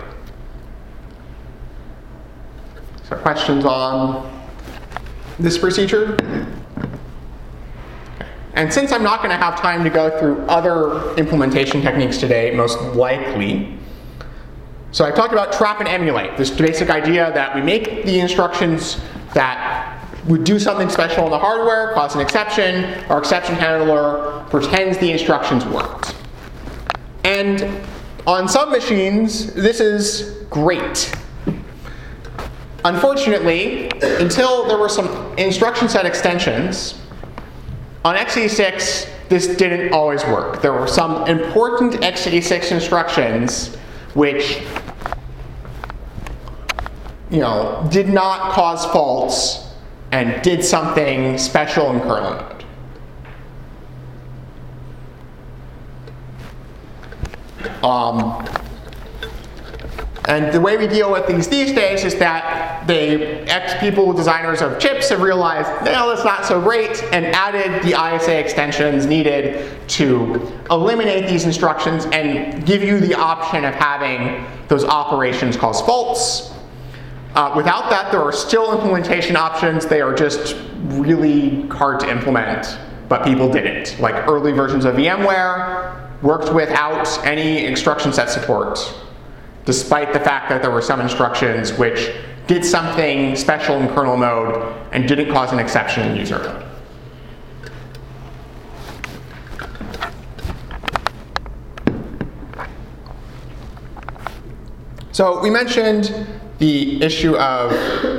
S1: So questions on this procedure? And since I'm not going to have time to go through other implementation techniques today, most likely, so I talked about trap and emulate, this basic idea that we make the instructions that would do something special in the hardware, cause an exception, our exception handler pretends the instructions worked. And on some machines, this is great. Unfortunately, until there were some instruction set extensions, on x eighty-six, this didn't always work. There were some important x eighty-six instructions which, you know, did not cause faults and did something special in kernel mode. Um, and the way we deal with these these days is that the ex people, designers of chips, have realized, no, that's not so great, and added the I S A extensions needed to eliminate these instructions and give you the option of having those operations cause faults. Uh, without that, there are still implementation options. They are just really hard to implement, but people didn't. Like early versions of VMware worked without any instruction set support, despite the fact that there were some instructions which did something special in kernel mode and didn't cause an exception in user mode. So we mentioned the issue of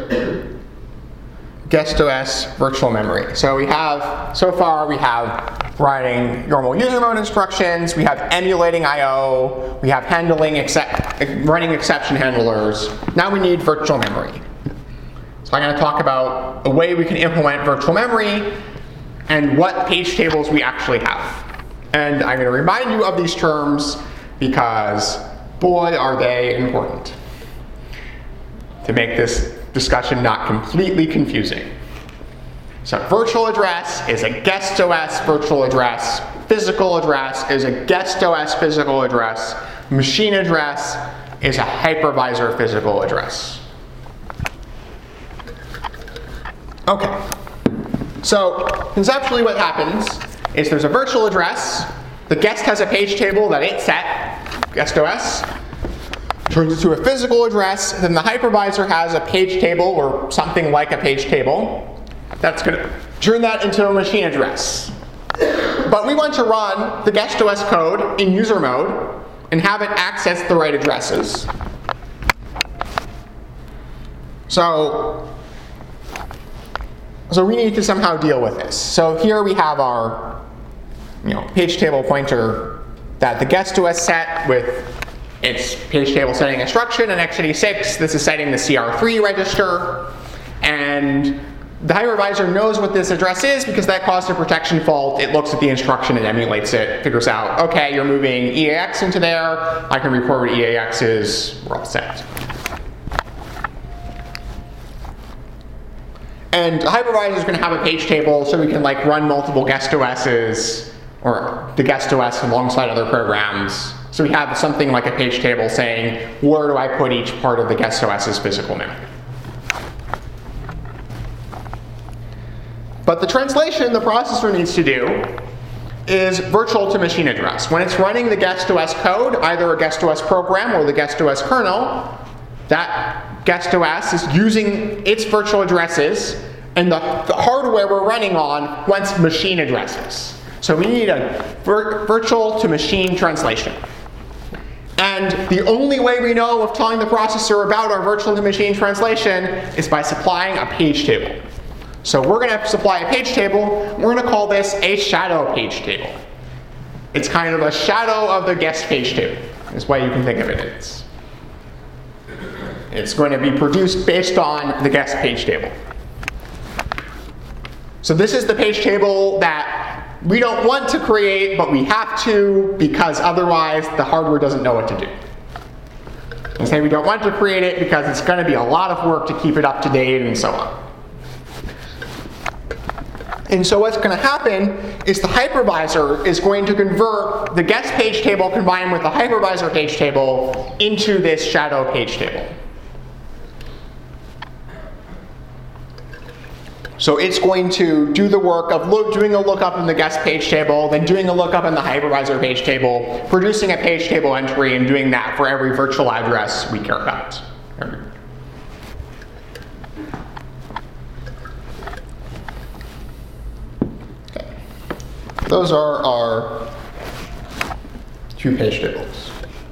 S1: guest O S virtual memory. So we have, so far we have writing normal user mode instructions, we have emulating I O, we have handling except, running exception handlers. Now we need virtual memory. So I'm going to talk about a way we can implement virtual memory and what page tables we actually have. And I'm going to remind you of these terms because, boy, are they important, to make this discussion not completely confusing. So virtual address is a guest O S virtual address. Physical address is a guest O S physical address. Machine address is a hypervisor physical address. Okay. So conceptually what happens is there's a virtual address. The guest has a page table that it set, guest O S. Turns it to a physical address, then the hypervisor has a page table or something like a page table. That's going to turn that into a machine address. but we want to run the guest O S code in user mode and have it access the right addresses. So, so we need to somehow deal with this. So here we have our, you know, page table pointer that the guest O S set with its page table setting instruction, and x eighty-six, this is setting the C R three register. And the hypervisor knows what this address is because that caused a protection fault. It looks at the instruction and emulates it, figures out, okay, you're moving E A X into there, I can record what E A X is, we're all set. And the hypervisor is going to have a page table so we can like run multiple guest O Ss or the guest O S alongside other programs. So we have something like a page table saying, where do I put each part of the guest O S's physical memory? But the translation the processor needs to do is virtual to machine address. When it's running the guest O S code, either a guest O S program or the guest O S kernel, that guest O S is using its virtual addresses, and the, the hardware we're running on wants machine addresses. So we need a vir virtual to machine translation. And the only way we know of telling the processor about our virtual to machine translation is by supplying a page table. So we're going to supply a page table. We're going to call this a shadow page table. It's kind of a shadow of the guest page table. Is the way you can think of it. It's, it's going to be produced based on the guest page table. So this is the page table that we don't want to create, but we have to because otherwise the hardware doesn't know what to do. And say we don't want to create it because it's going to be a lot of work to keep it up to date and so on. And so what's going to happen is the hypervisor is going to convert the guest page table combined with the hypervisor page table into this shadow page table. So it's going to do the work of look, doing a lookup in the guest page table, then doing a lookup in the hypervisor page table, producing a page table entry, and doing that for every virtual address we care about. Those are our two page tables.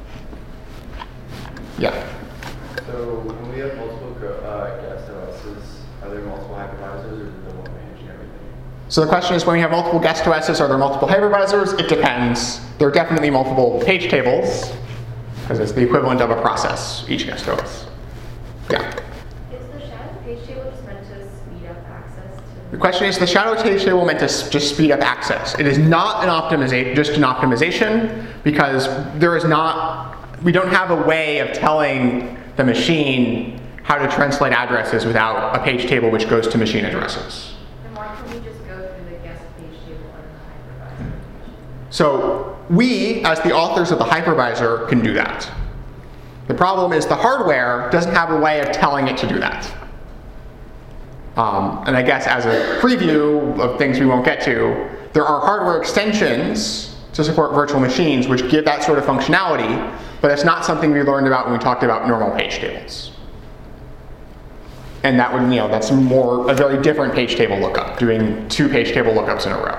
S1: Yeah?
S2: So when we have multiple go, uh, guest O Ss, are there multiple hypervisors or is it the one managing everything?
S1: So the question is, when we have multiple guest O Ss, are there multiple hypervisors? It depends. There are definitely multiple page tables, because it's the equivalent of a process, each guest O S. Yeah?
S6: Is the shadow page table just meant to speed up access to?
S1: The question is, the shadow page table meant to s just speed up access. It is not an optimization, just an optimization, because there is not, we don't have a way of telling the machine how to translate addresses without a page table which goes to machine addresses.
S6: Then why can't we just go through the guest page table and the hypervisor?
S1: So we, as the authors of the hypervisor, can do that. The problem is the hardware doesn't have a way of telling it to do that. Um, and I guess as a preview of things we won't get to, there are hardware extensions to support virtual machines which give that sort of functionality, but it's not something we learned about when we talked about normal page tables. And that would, you know, that's more a very different page table lookup, doing two page table lookups in a row.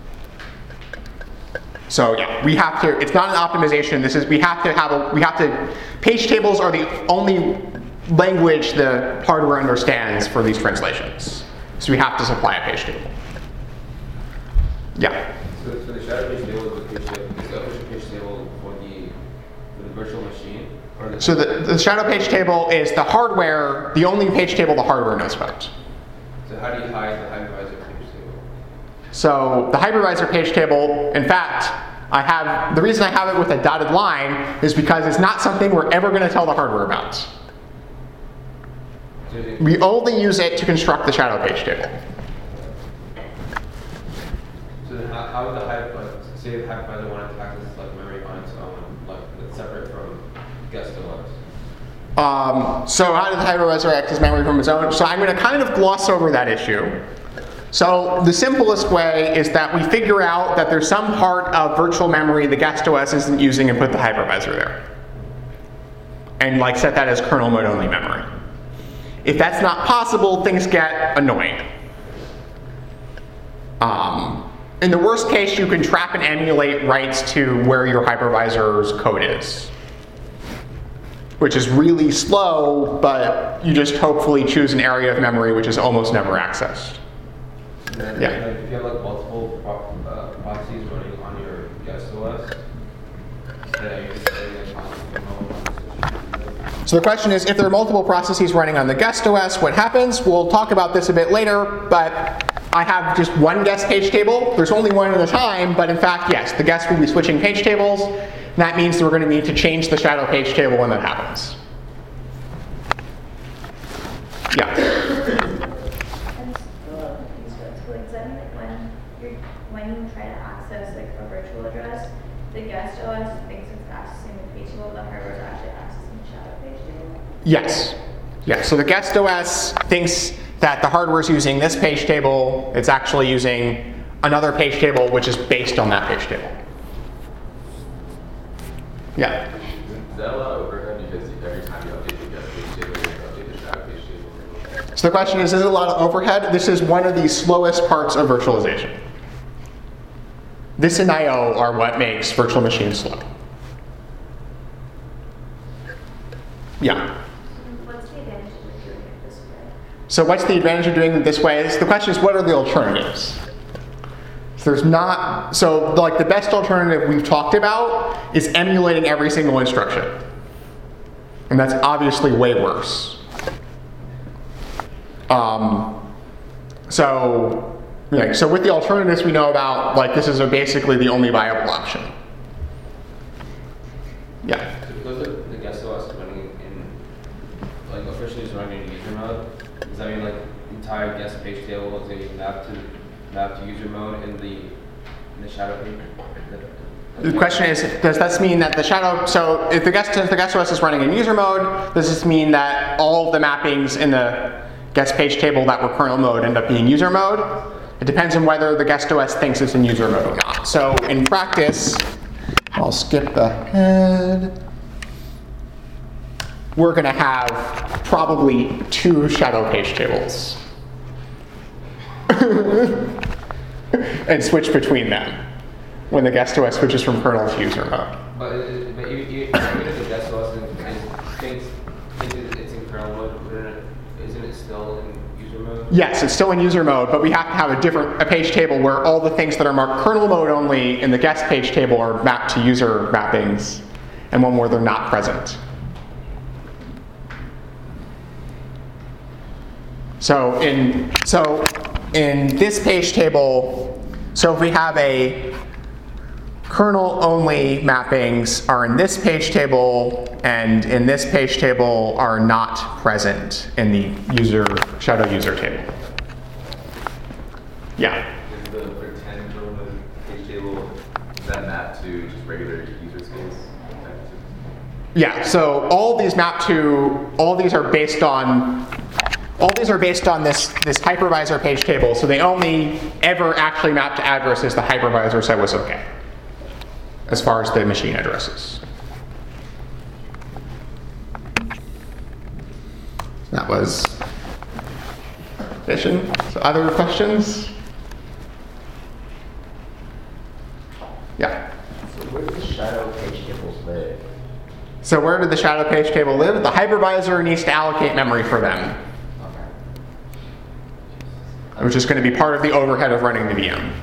S1: So yeah, we have to, it's not an optimization, this is, we have to have a, we have to, page tables are the only language the hardware understands for these translations. So we have to supply a page table. Yeah?
S3: So, so the shadow page table is the page table, is the official page table for the, for the virtual machine? Or the
S1: So the, the shadow page table is the hardware, the only page table the hardware knows about.
S3: So how do you hide the hypervisor page table?
S1: So the hypervisor page table, in fact, I have, the reason I have it with a dotted line is because it's not something we're ever going to tell the hardware about.
S3: So you-
S1: We only use it to construct the shadow page table.
S3: So then how, how would the hypervisor, say the hypervisor wanted to access like memory on its own, like that's separate from guest O S?
S1: Um, so how did the hypervisor access memory from its own? So I'm going to kind of gloss over that issue. So the simplest way is that we figure out that there's some part of virtual memory the guest O S isn't using and put the hypervisor there. And like set that as kernel mode only memory. If that's not possible, things get annoying. Um, in the worst case, you can trap and emulate writes to where your hypervisor's code is, which is really slow, but you just hopefully choose an area of memory which is almost never accessed.
S3: And then,
S1: Yeah.
S3: like, if you have like multiple pro- uh, processes running on your guest O S, then you're just setting like
S1: So the question is, if there are multiple processes running on the guest O S, what happens? We'll talk about this a bit later, but I have just one guest page table. There's only one at a time, but in fact, yes, the guest will be switching page tables. And that means that we're going to need to change the shadow page table when that happens. Yeah.
S6: And still these because I mean, like when you're when you try to access like a virtual address, the guest O S thinks it's accessing the page table, the hardware is actually accessing the shadow page table.
S1: Yes. Yeah. So the guest O S thinks that the hardware is using this page table. It's actually using another page table which is based on that page table. Yeah.
S4: Is that a lot of overhead because every time you update the guest page table, you have to update the shadow page table?
S1: So the question is, is it a lot of overhead? This is one of the slowest parts of virtualization. This and I O are what makes virtual machines slow. Yeah.
S6: What's the advantage of doing it this way?
S1: So what's the advantage of doing it this way? So the question is, what are the alternatives? So there's not, so like the best alternative we've talked about is emulating every single instruction. And that's obviously way worse. Um, so, yeah, so with the alternatives we know about, like this is a basically the only viable option. Yeah.
S3: So because the, the guest O S is running in, like officially is running in user mode, does that mean like the entire guest page table is going to be mapped to mapped to user mode in the in the shadow page?
S1: The question is, does this mean that the shadow, so if the guest, since the guest O S is running in user mode, does this mean that all of the mappings in the guest page table that were kernel mode end up being user mode? It depends on whether the guest O S thinks it's in user mode or not. So in practice, I'll skip ahead. We're going to have probably two shadow page tables and switch between them when the guest O S switches from kernel to user mode.
S3: But, it- but even, even if the guest O S is, is, thinks, thinks it's in kernel mode, wouldn't it, isn't it still in user mode?
S1: Yes, it's still in user mode, but we have to have a different a page table where all the things that are marked kernel mode only in the guest page table are mapped to user mappings, and one where they're not present. So in so in this page table, so if we have a kernel only mappings are in this page table, and in this page table are not present in the user shadow user table. Yeah.
S4: Is the pretend kernel mode page table, is that mapped to just regular user space?
S1: Yeah, so all these map to, all these are based on, all these are based on this, this hypervisor page table, so they only ever actually map to addresses the hypervisor said was okay, as far as the machine addresses. That was addition. So other questions? Yeah.
S7: So where do the shadow page tables live?
S1: So where did the shadow page table live? The hypervisor needs to allocate memory for them, which is going to be part of the overhead of running the V M.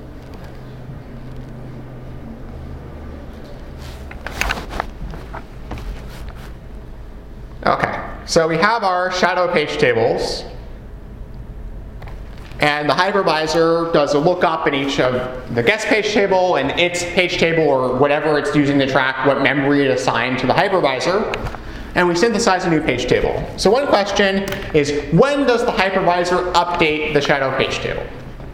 S1: Okay, so we have our shadow page tables, and the hypervisor does a lookup in each of the guest page table and its page table, or whatever it's using to track what memory it assigned to the hypervisor, and we synthesize a new page table. So one question is, when does the hypervisor update the shadow page table?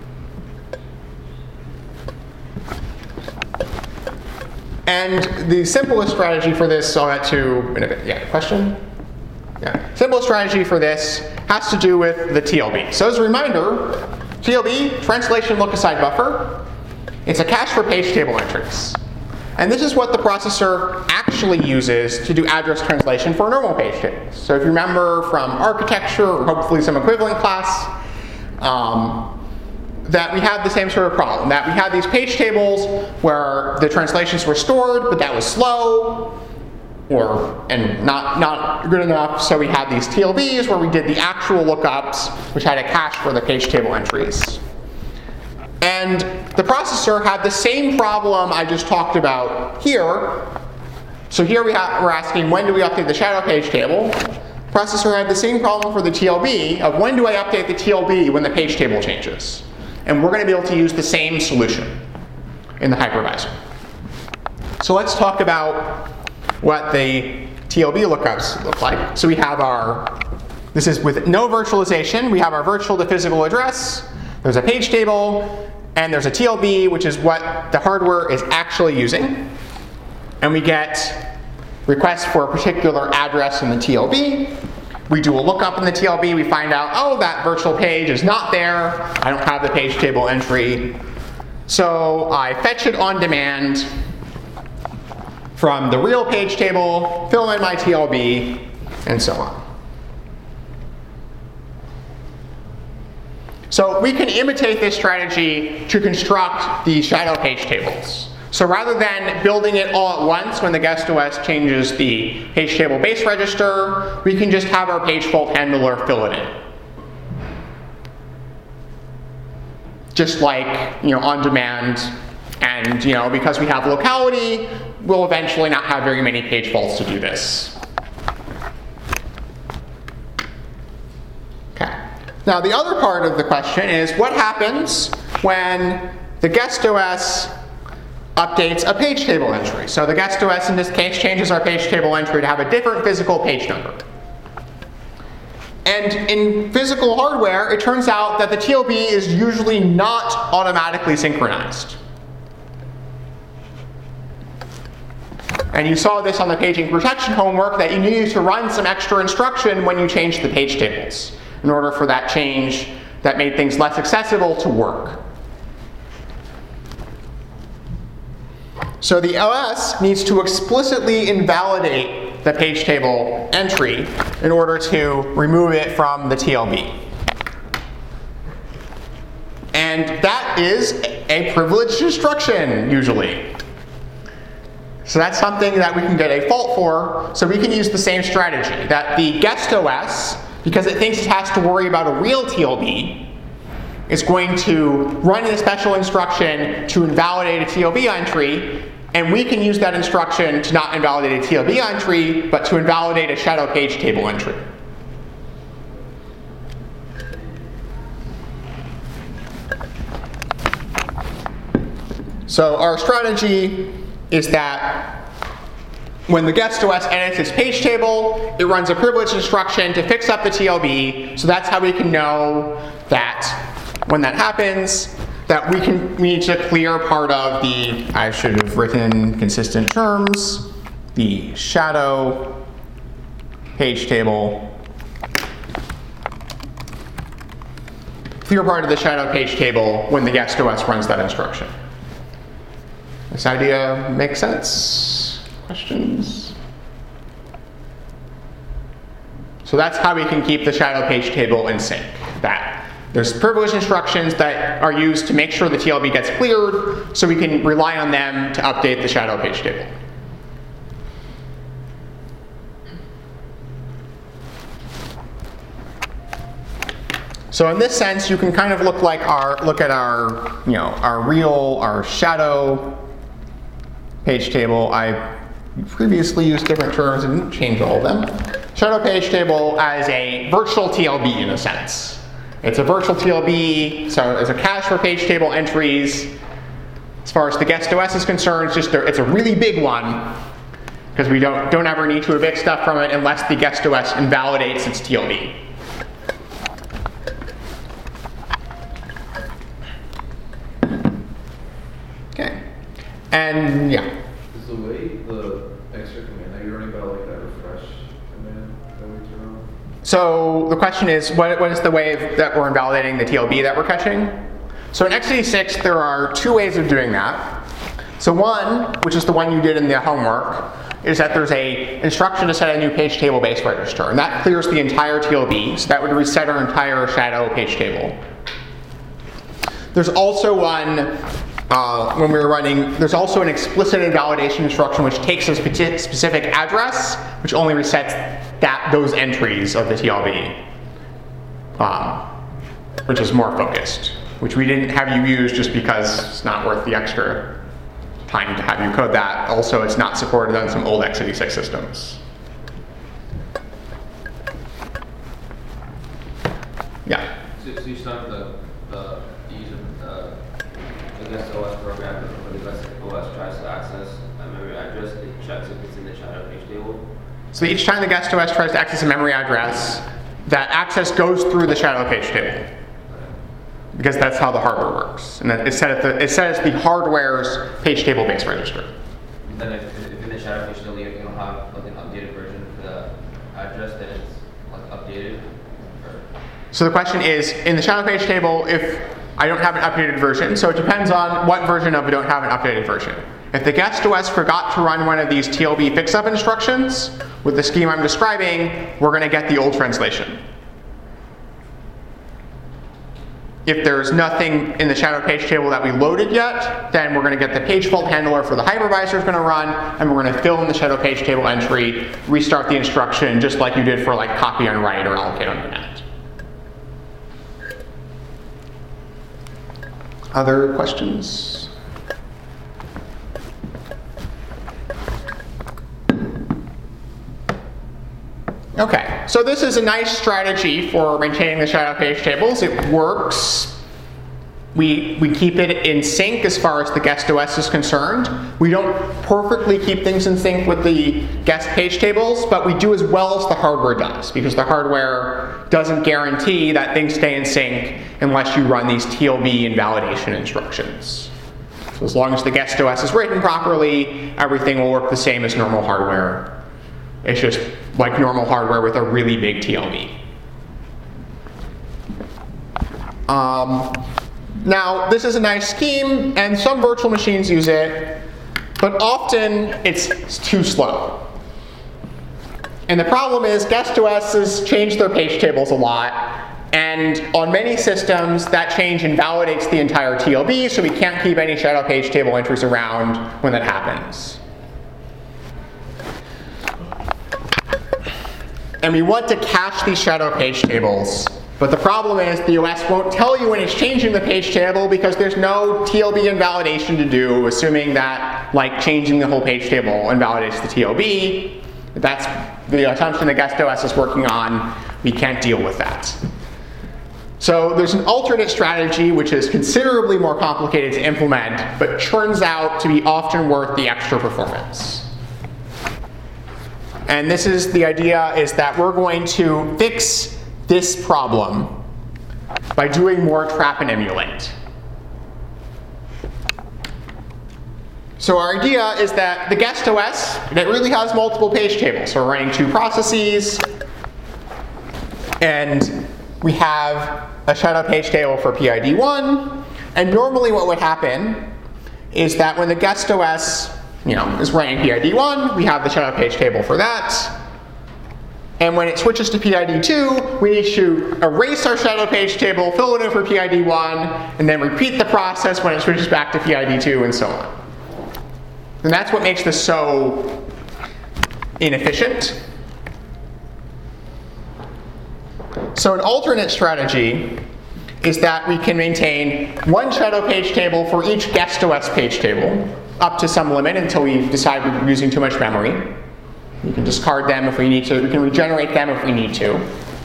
S1: And the simplest strategy for this, I'll get to in a bit. Yeah, question? Yeah. Simplest strategy for this has to do with the T L B. So as a reminder, T L B, translation look-aside buffer, it's a cache for page table entries. And this is what the processor actually uses to do address translation for normal page tables. So if you remember from architecture, or hopefully some equivalent class, um, that we had the same sort of problem, that we had these page tables where the translations were stored, but that was slow, or and not, not good enough, so we had these T L Bs where we did the actual lookups, which had a cache for the page table entries. And the processor had the same problem I just talked about here. So here we have, we're asking, when do we update the shadow page table? The processor had the same problem for the T L B of when do I update the T L B when the page table changes? And we're going to be able to use the same solution in the hypervisor. So let's talk about what the T L B lookups look like. So we have our, this is with no virtualization, we have our virtual to physical address, there's a page table, and there's a T L B, which is what the hardware is actually using. And we get requests for a particular address in the T L B. We do a lookup in the T L B, we find out, oh, that virtual page is not there, I don't have the page table entry. So I fetch it on demand from the real page table, fill in my T L B, and so on. So we can imitate this strategy to construct the shadow page tables. So rather than building it all at once when the guest O S changes the page table base register, we can just have our page fault handler fill it in. Just like, you know, on demand. And, you know, because we have locality, we'll eventually not have very many page faults to do this. Okay. Now the other part of the question is, what happens when the guest O S updates a page table entry? So the guest O S in this case changes our page table entry to have a different physical page number. And in physical hardware, it turns out that the T L B is usually not automatically synchronized. And you saw this on the paging protection homework, that you needed to run some extra instruction when you changed the page tables in order for that change that made things less accessible to work. So the O S needs to explicitly invalidate the page table entry in order to remove it from the T L B. And that is a privileged instruction, usually. So that's something that we can get a fault for, so we can use the same strategy, that the guest O S, because it thinks it has to worry about a real T L B, is going to run a special instruction to invalidate a T L B entry, and we can use that instruction to not invalidate a T L B entry, but to invalidate a shadow page table entry. So our strategy is that when the guest O S edits its page table, it runs a privileged instruction to fix up the T L B. So that's how we can know that when that happens, that we can we need to clear part of the, I should have written consistent terms, the shadow page table, clear part of the shadow page table when the guest O S runs that instruction. This idea makes sense? Questions? So that's how we can keep the shadow page table in sync. That there's privileged instructions that are used to make sure the T L B gets cleared, so we can rely on them to update the shadow page table. So in this sense, you can kind of look like our look at our you know our real our shadow page table. I previously used different terms and didn't change all of them. Shadow page table as a virtual T L B in a sense. It's a virtual T L B, so it's a cache for page table entries. As far as the guest O S is concerned, it's just a, it's a really big one because we don't don't ever need to evict stuff from it unless the guest O S invalidates its T L B. Okay, and yeah.
S2: Is the way the extra command that you're running about like that refresh command that we turn on?
S1: So the question is, what, what is the way that we're invalidating the T L B that we're catching? So in x eighty-six, there are two ways of doing that. So one, which is the one you did in the homework, is that there's a instruction to set a new page table base register, and that clears the entire T L B, so that would reset our entire shadow page table. There's also one, uh, when we were running, there's also an explicit invalidation instruction which takes a speci- specific address, which only resets that those entries of the T L B, um, which is more focused, which we didn't have you use just because it's not worth the extra time to have you code that. Also, it's not supported on some old x eighty-six systems. Yeah.
S3: So, so you start the, the, the user, uh, the guest O S program, or the guest O S tries to access a memory address, it checks if it's in the shadow page table.
S1: So each time the guest O S tries to access a memory address, that access goes through the shadow page table, because that's how the hardware works. And it's set at the, it's set as the hardware's page table base register.
S3: Then if, if in the shadow page table you don't have like an updated version for the address, then it's like updated. Or
S1: So the question is, in the shadow page table, if I don't have an updated version, so it depends on what version of it don't have an updated version. If the guest O S forgot to run one of these T L B fix-up instructions with the scheme I'm describing, we're going to get the old translation. If there's nothing in the shadow page table that we loaded yet, then we're going to get the page fault handler for the hypervisor is going to run, and we're going to fill in the shadow page table entry, restart the instruction just like you did for like copy on write or allocate on net. Other questions? Okay, so this is a nice strategy for maintaining the shadow page tables. It works. We, we keep it in sync as far as the guest O S is concerned. We don't perfectly keep things in sync with the guest page tables, but we do as well as the hardware does, because the hardware doesn't guarantee that things stay in sync unless you run these T L B invalidation instructions. So as long as the guest O S is written properly, everything will work the same as normal hardware. It's just like normal hardware with a really big T L B. Um, now, this is a nice scheme, and some virtual machines use it, but often it's too slow. And the problem is guest O Ss change their page tables a lot, and on many systems, that change invalidates the entire T L B, so we can't keep any shadow page table entries around when that happens. And we want to cache these shadow page tables. But the problem is the O S won't tell you when it's changing the page table because there's no T L B invalidation to do, assuming that like changing the whole page table invalidates the T L B. If that's the assumption the guest O S is working on, we can't deal with that. So there's an alternate strategy which is considerably more complicated to implement, but turns out to be often worth the extra performance. And this is the idea is that we're going to fix this problem by doing more trap and emulate. So our idea is that the guest O S, that really has multiple page tables. So we're running two processes, and we have a shadow page table for P I D one. And normally what would happen is that when the guest O S you know, is running P I D one, we have the shadow page table for that. And when it switches to P I D two, we need to erase our shadow page table, fill it in for P I D one, and then repeat the process when it switches back to P I D two, and so on. And that's what makes this so inefficient. So an alternate strategy is that we can maintain one shadow page table for each guest O S page table, up to some limit until we decide we're using too much memory. We can discard them if we need to. We can regenerate them if we need to.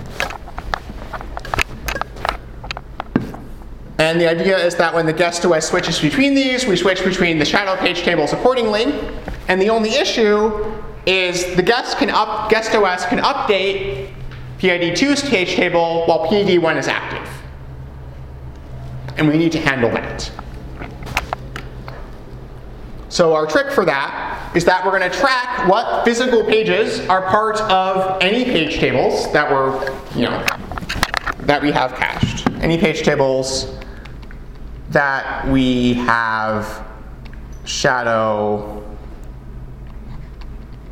S1: And the idea is that when the guest O S switches between these, we switch between the shadow page tables accordingly. And the only issue is the guest, can up, guest O S can update P I D two's page table while P I D one is active. And we need to handle that. So our trick for that is that we're going to track what physical pages are part of any page tables that we're, you know, that we have cached. Any page tables that we have shadow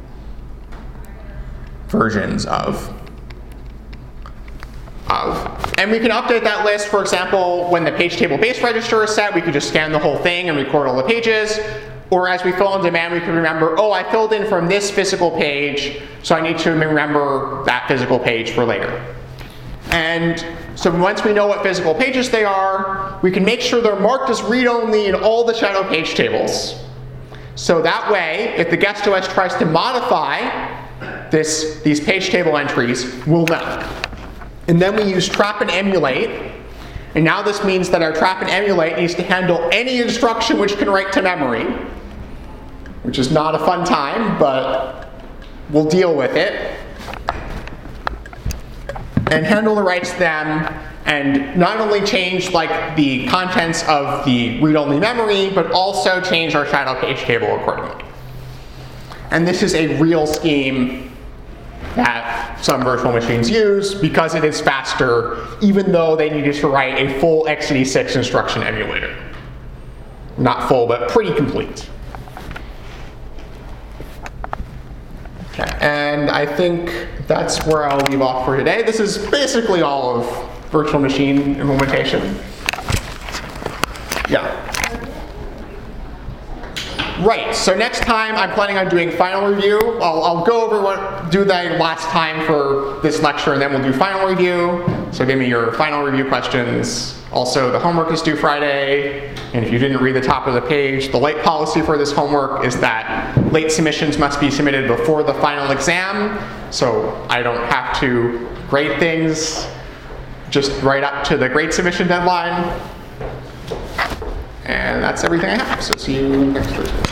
S1: versions of. of. And we can update that list, for example, when the page table base register is set, we could just scan the whole thing and record all the pages. Or as we fill on demand, we can remember, oh, I filled in from this physical page, so I need to remember that physical page for later. And so once we know what physical pages they are, we can make sure they're marked as read-only in all the shadow page tables. So that way, if the guest O S tries to modify this, these page table entries, we'll know. And then we use trap and emulate. And now this means that our trap and emulate needs to handle any instruction which can write to memory, which is not a fun time, but we'll deal with it. And handle the writes to them, and not only change like the contents of the read-only memory, but also change our shadow page table accordingly. And this is a real scheme that some virtual machines use because it is faster, even though they needed to write a full x eighty-six instruction emulator. Not full, but pretty complete. Okay, and I think that's where I'll leave off for today. This is basically all of virtual machine implementation. Yeah. Right, so next time I'm planning on doing final review. I'll, I'll go over what, do that last time for this lecture, and then we'll do final review. So give me your final review questions. Also, the homework is due Friday, and if you didn't read the top of the page, the late policy for this homework is that late submissions must be submitted before the final exam, so I don't have to grade things just right up to the grade submission deadline. And that's everything I have, so see you next Thursday.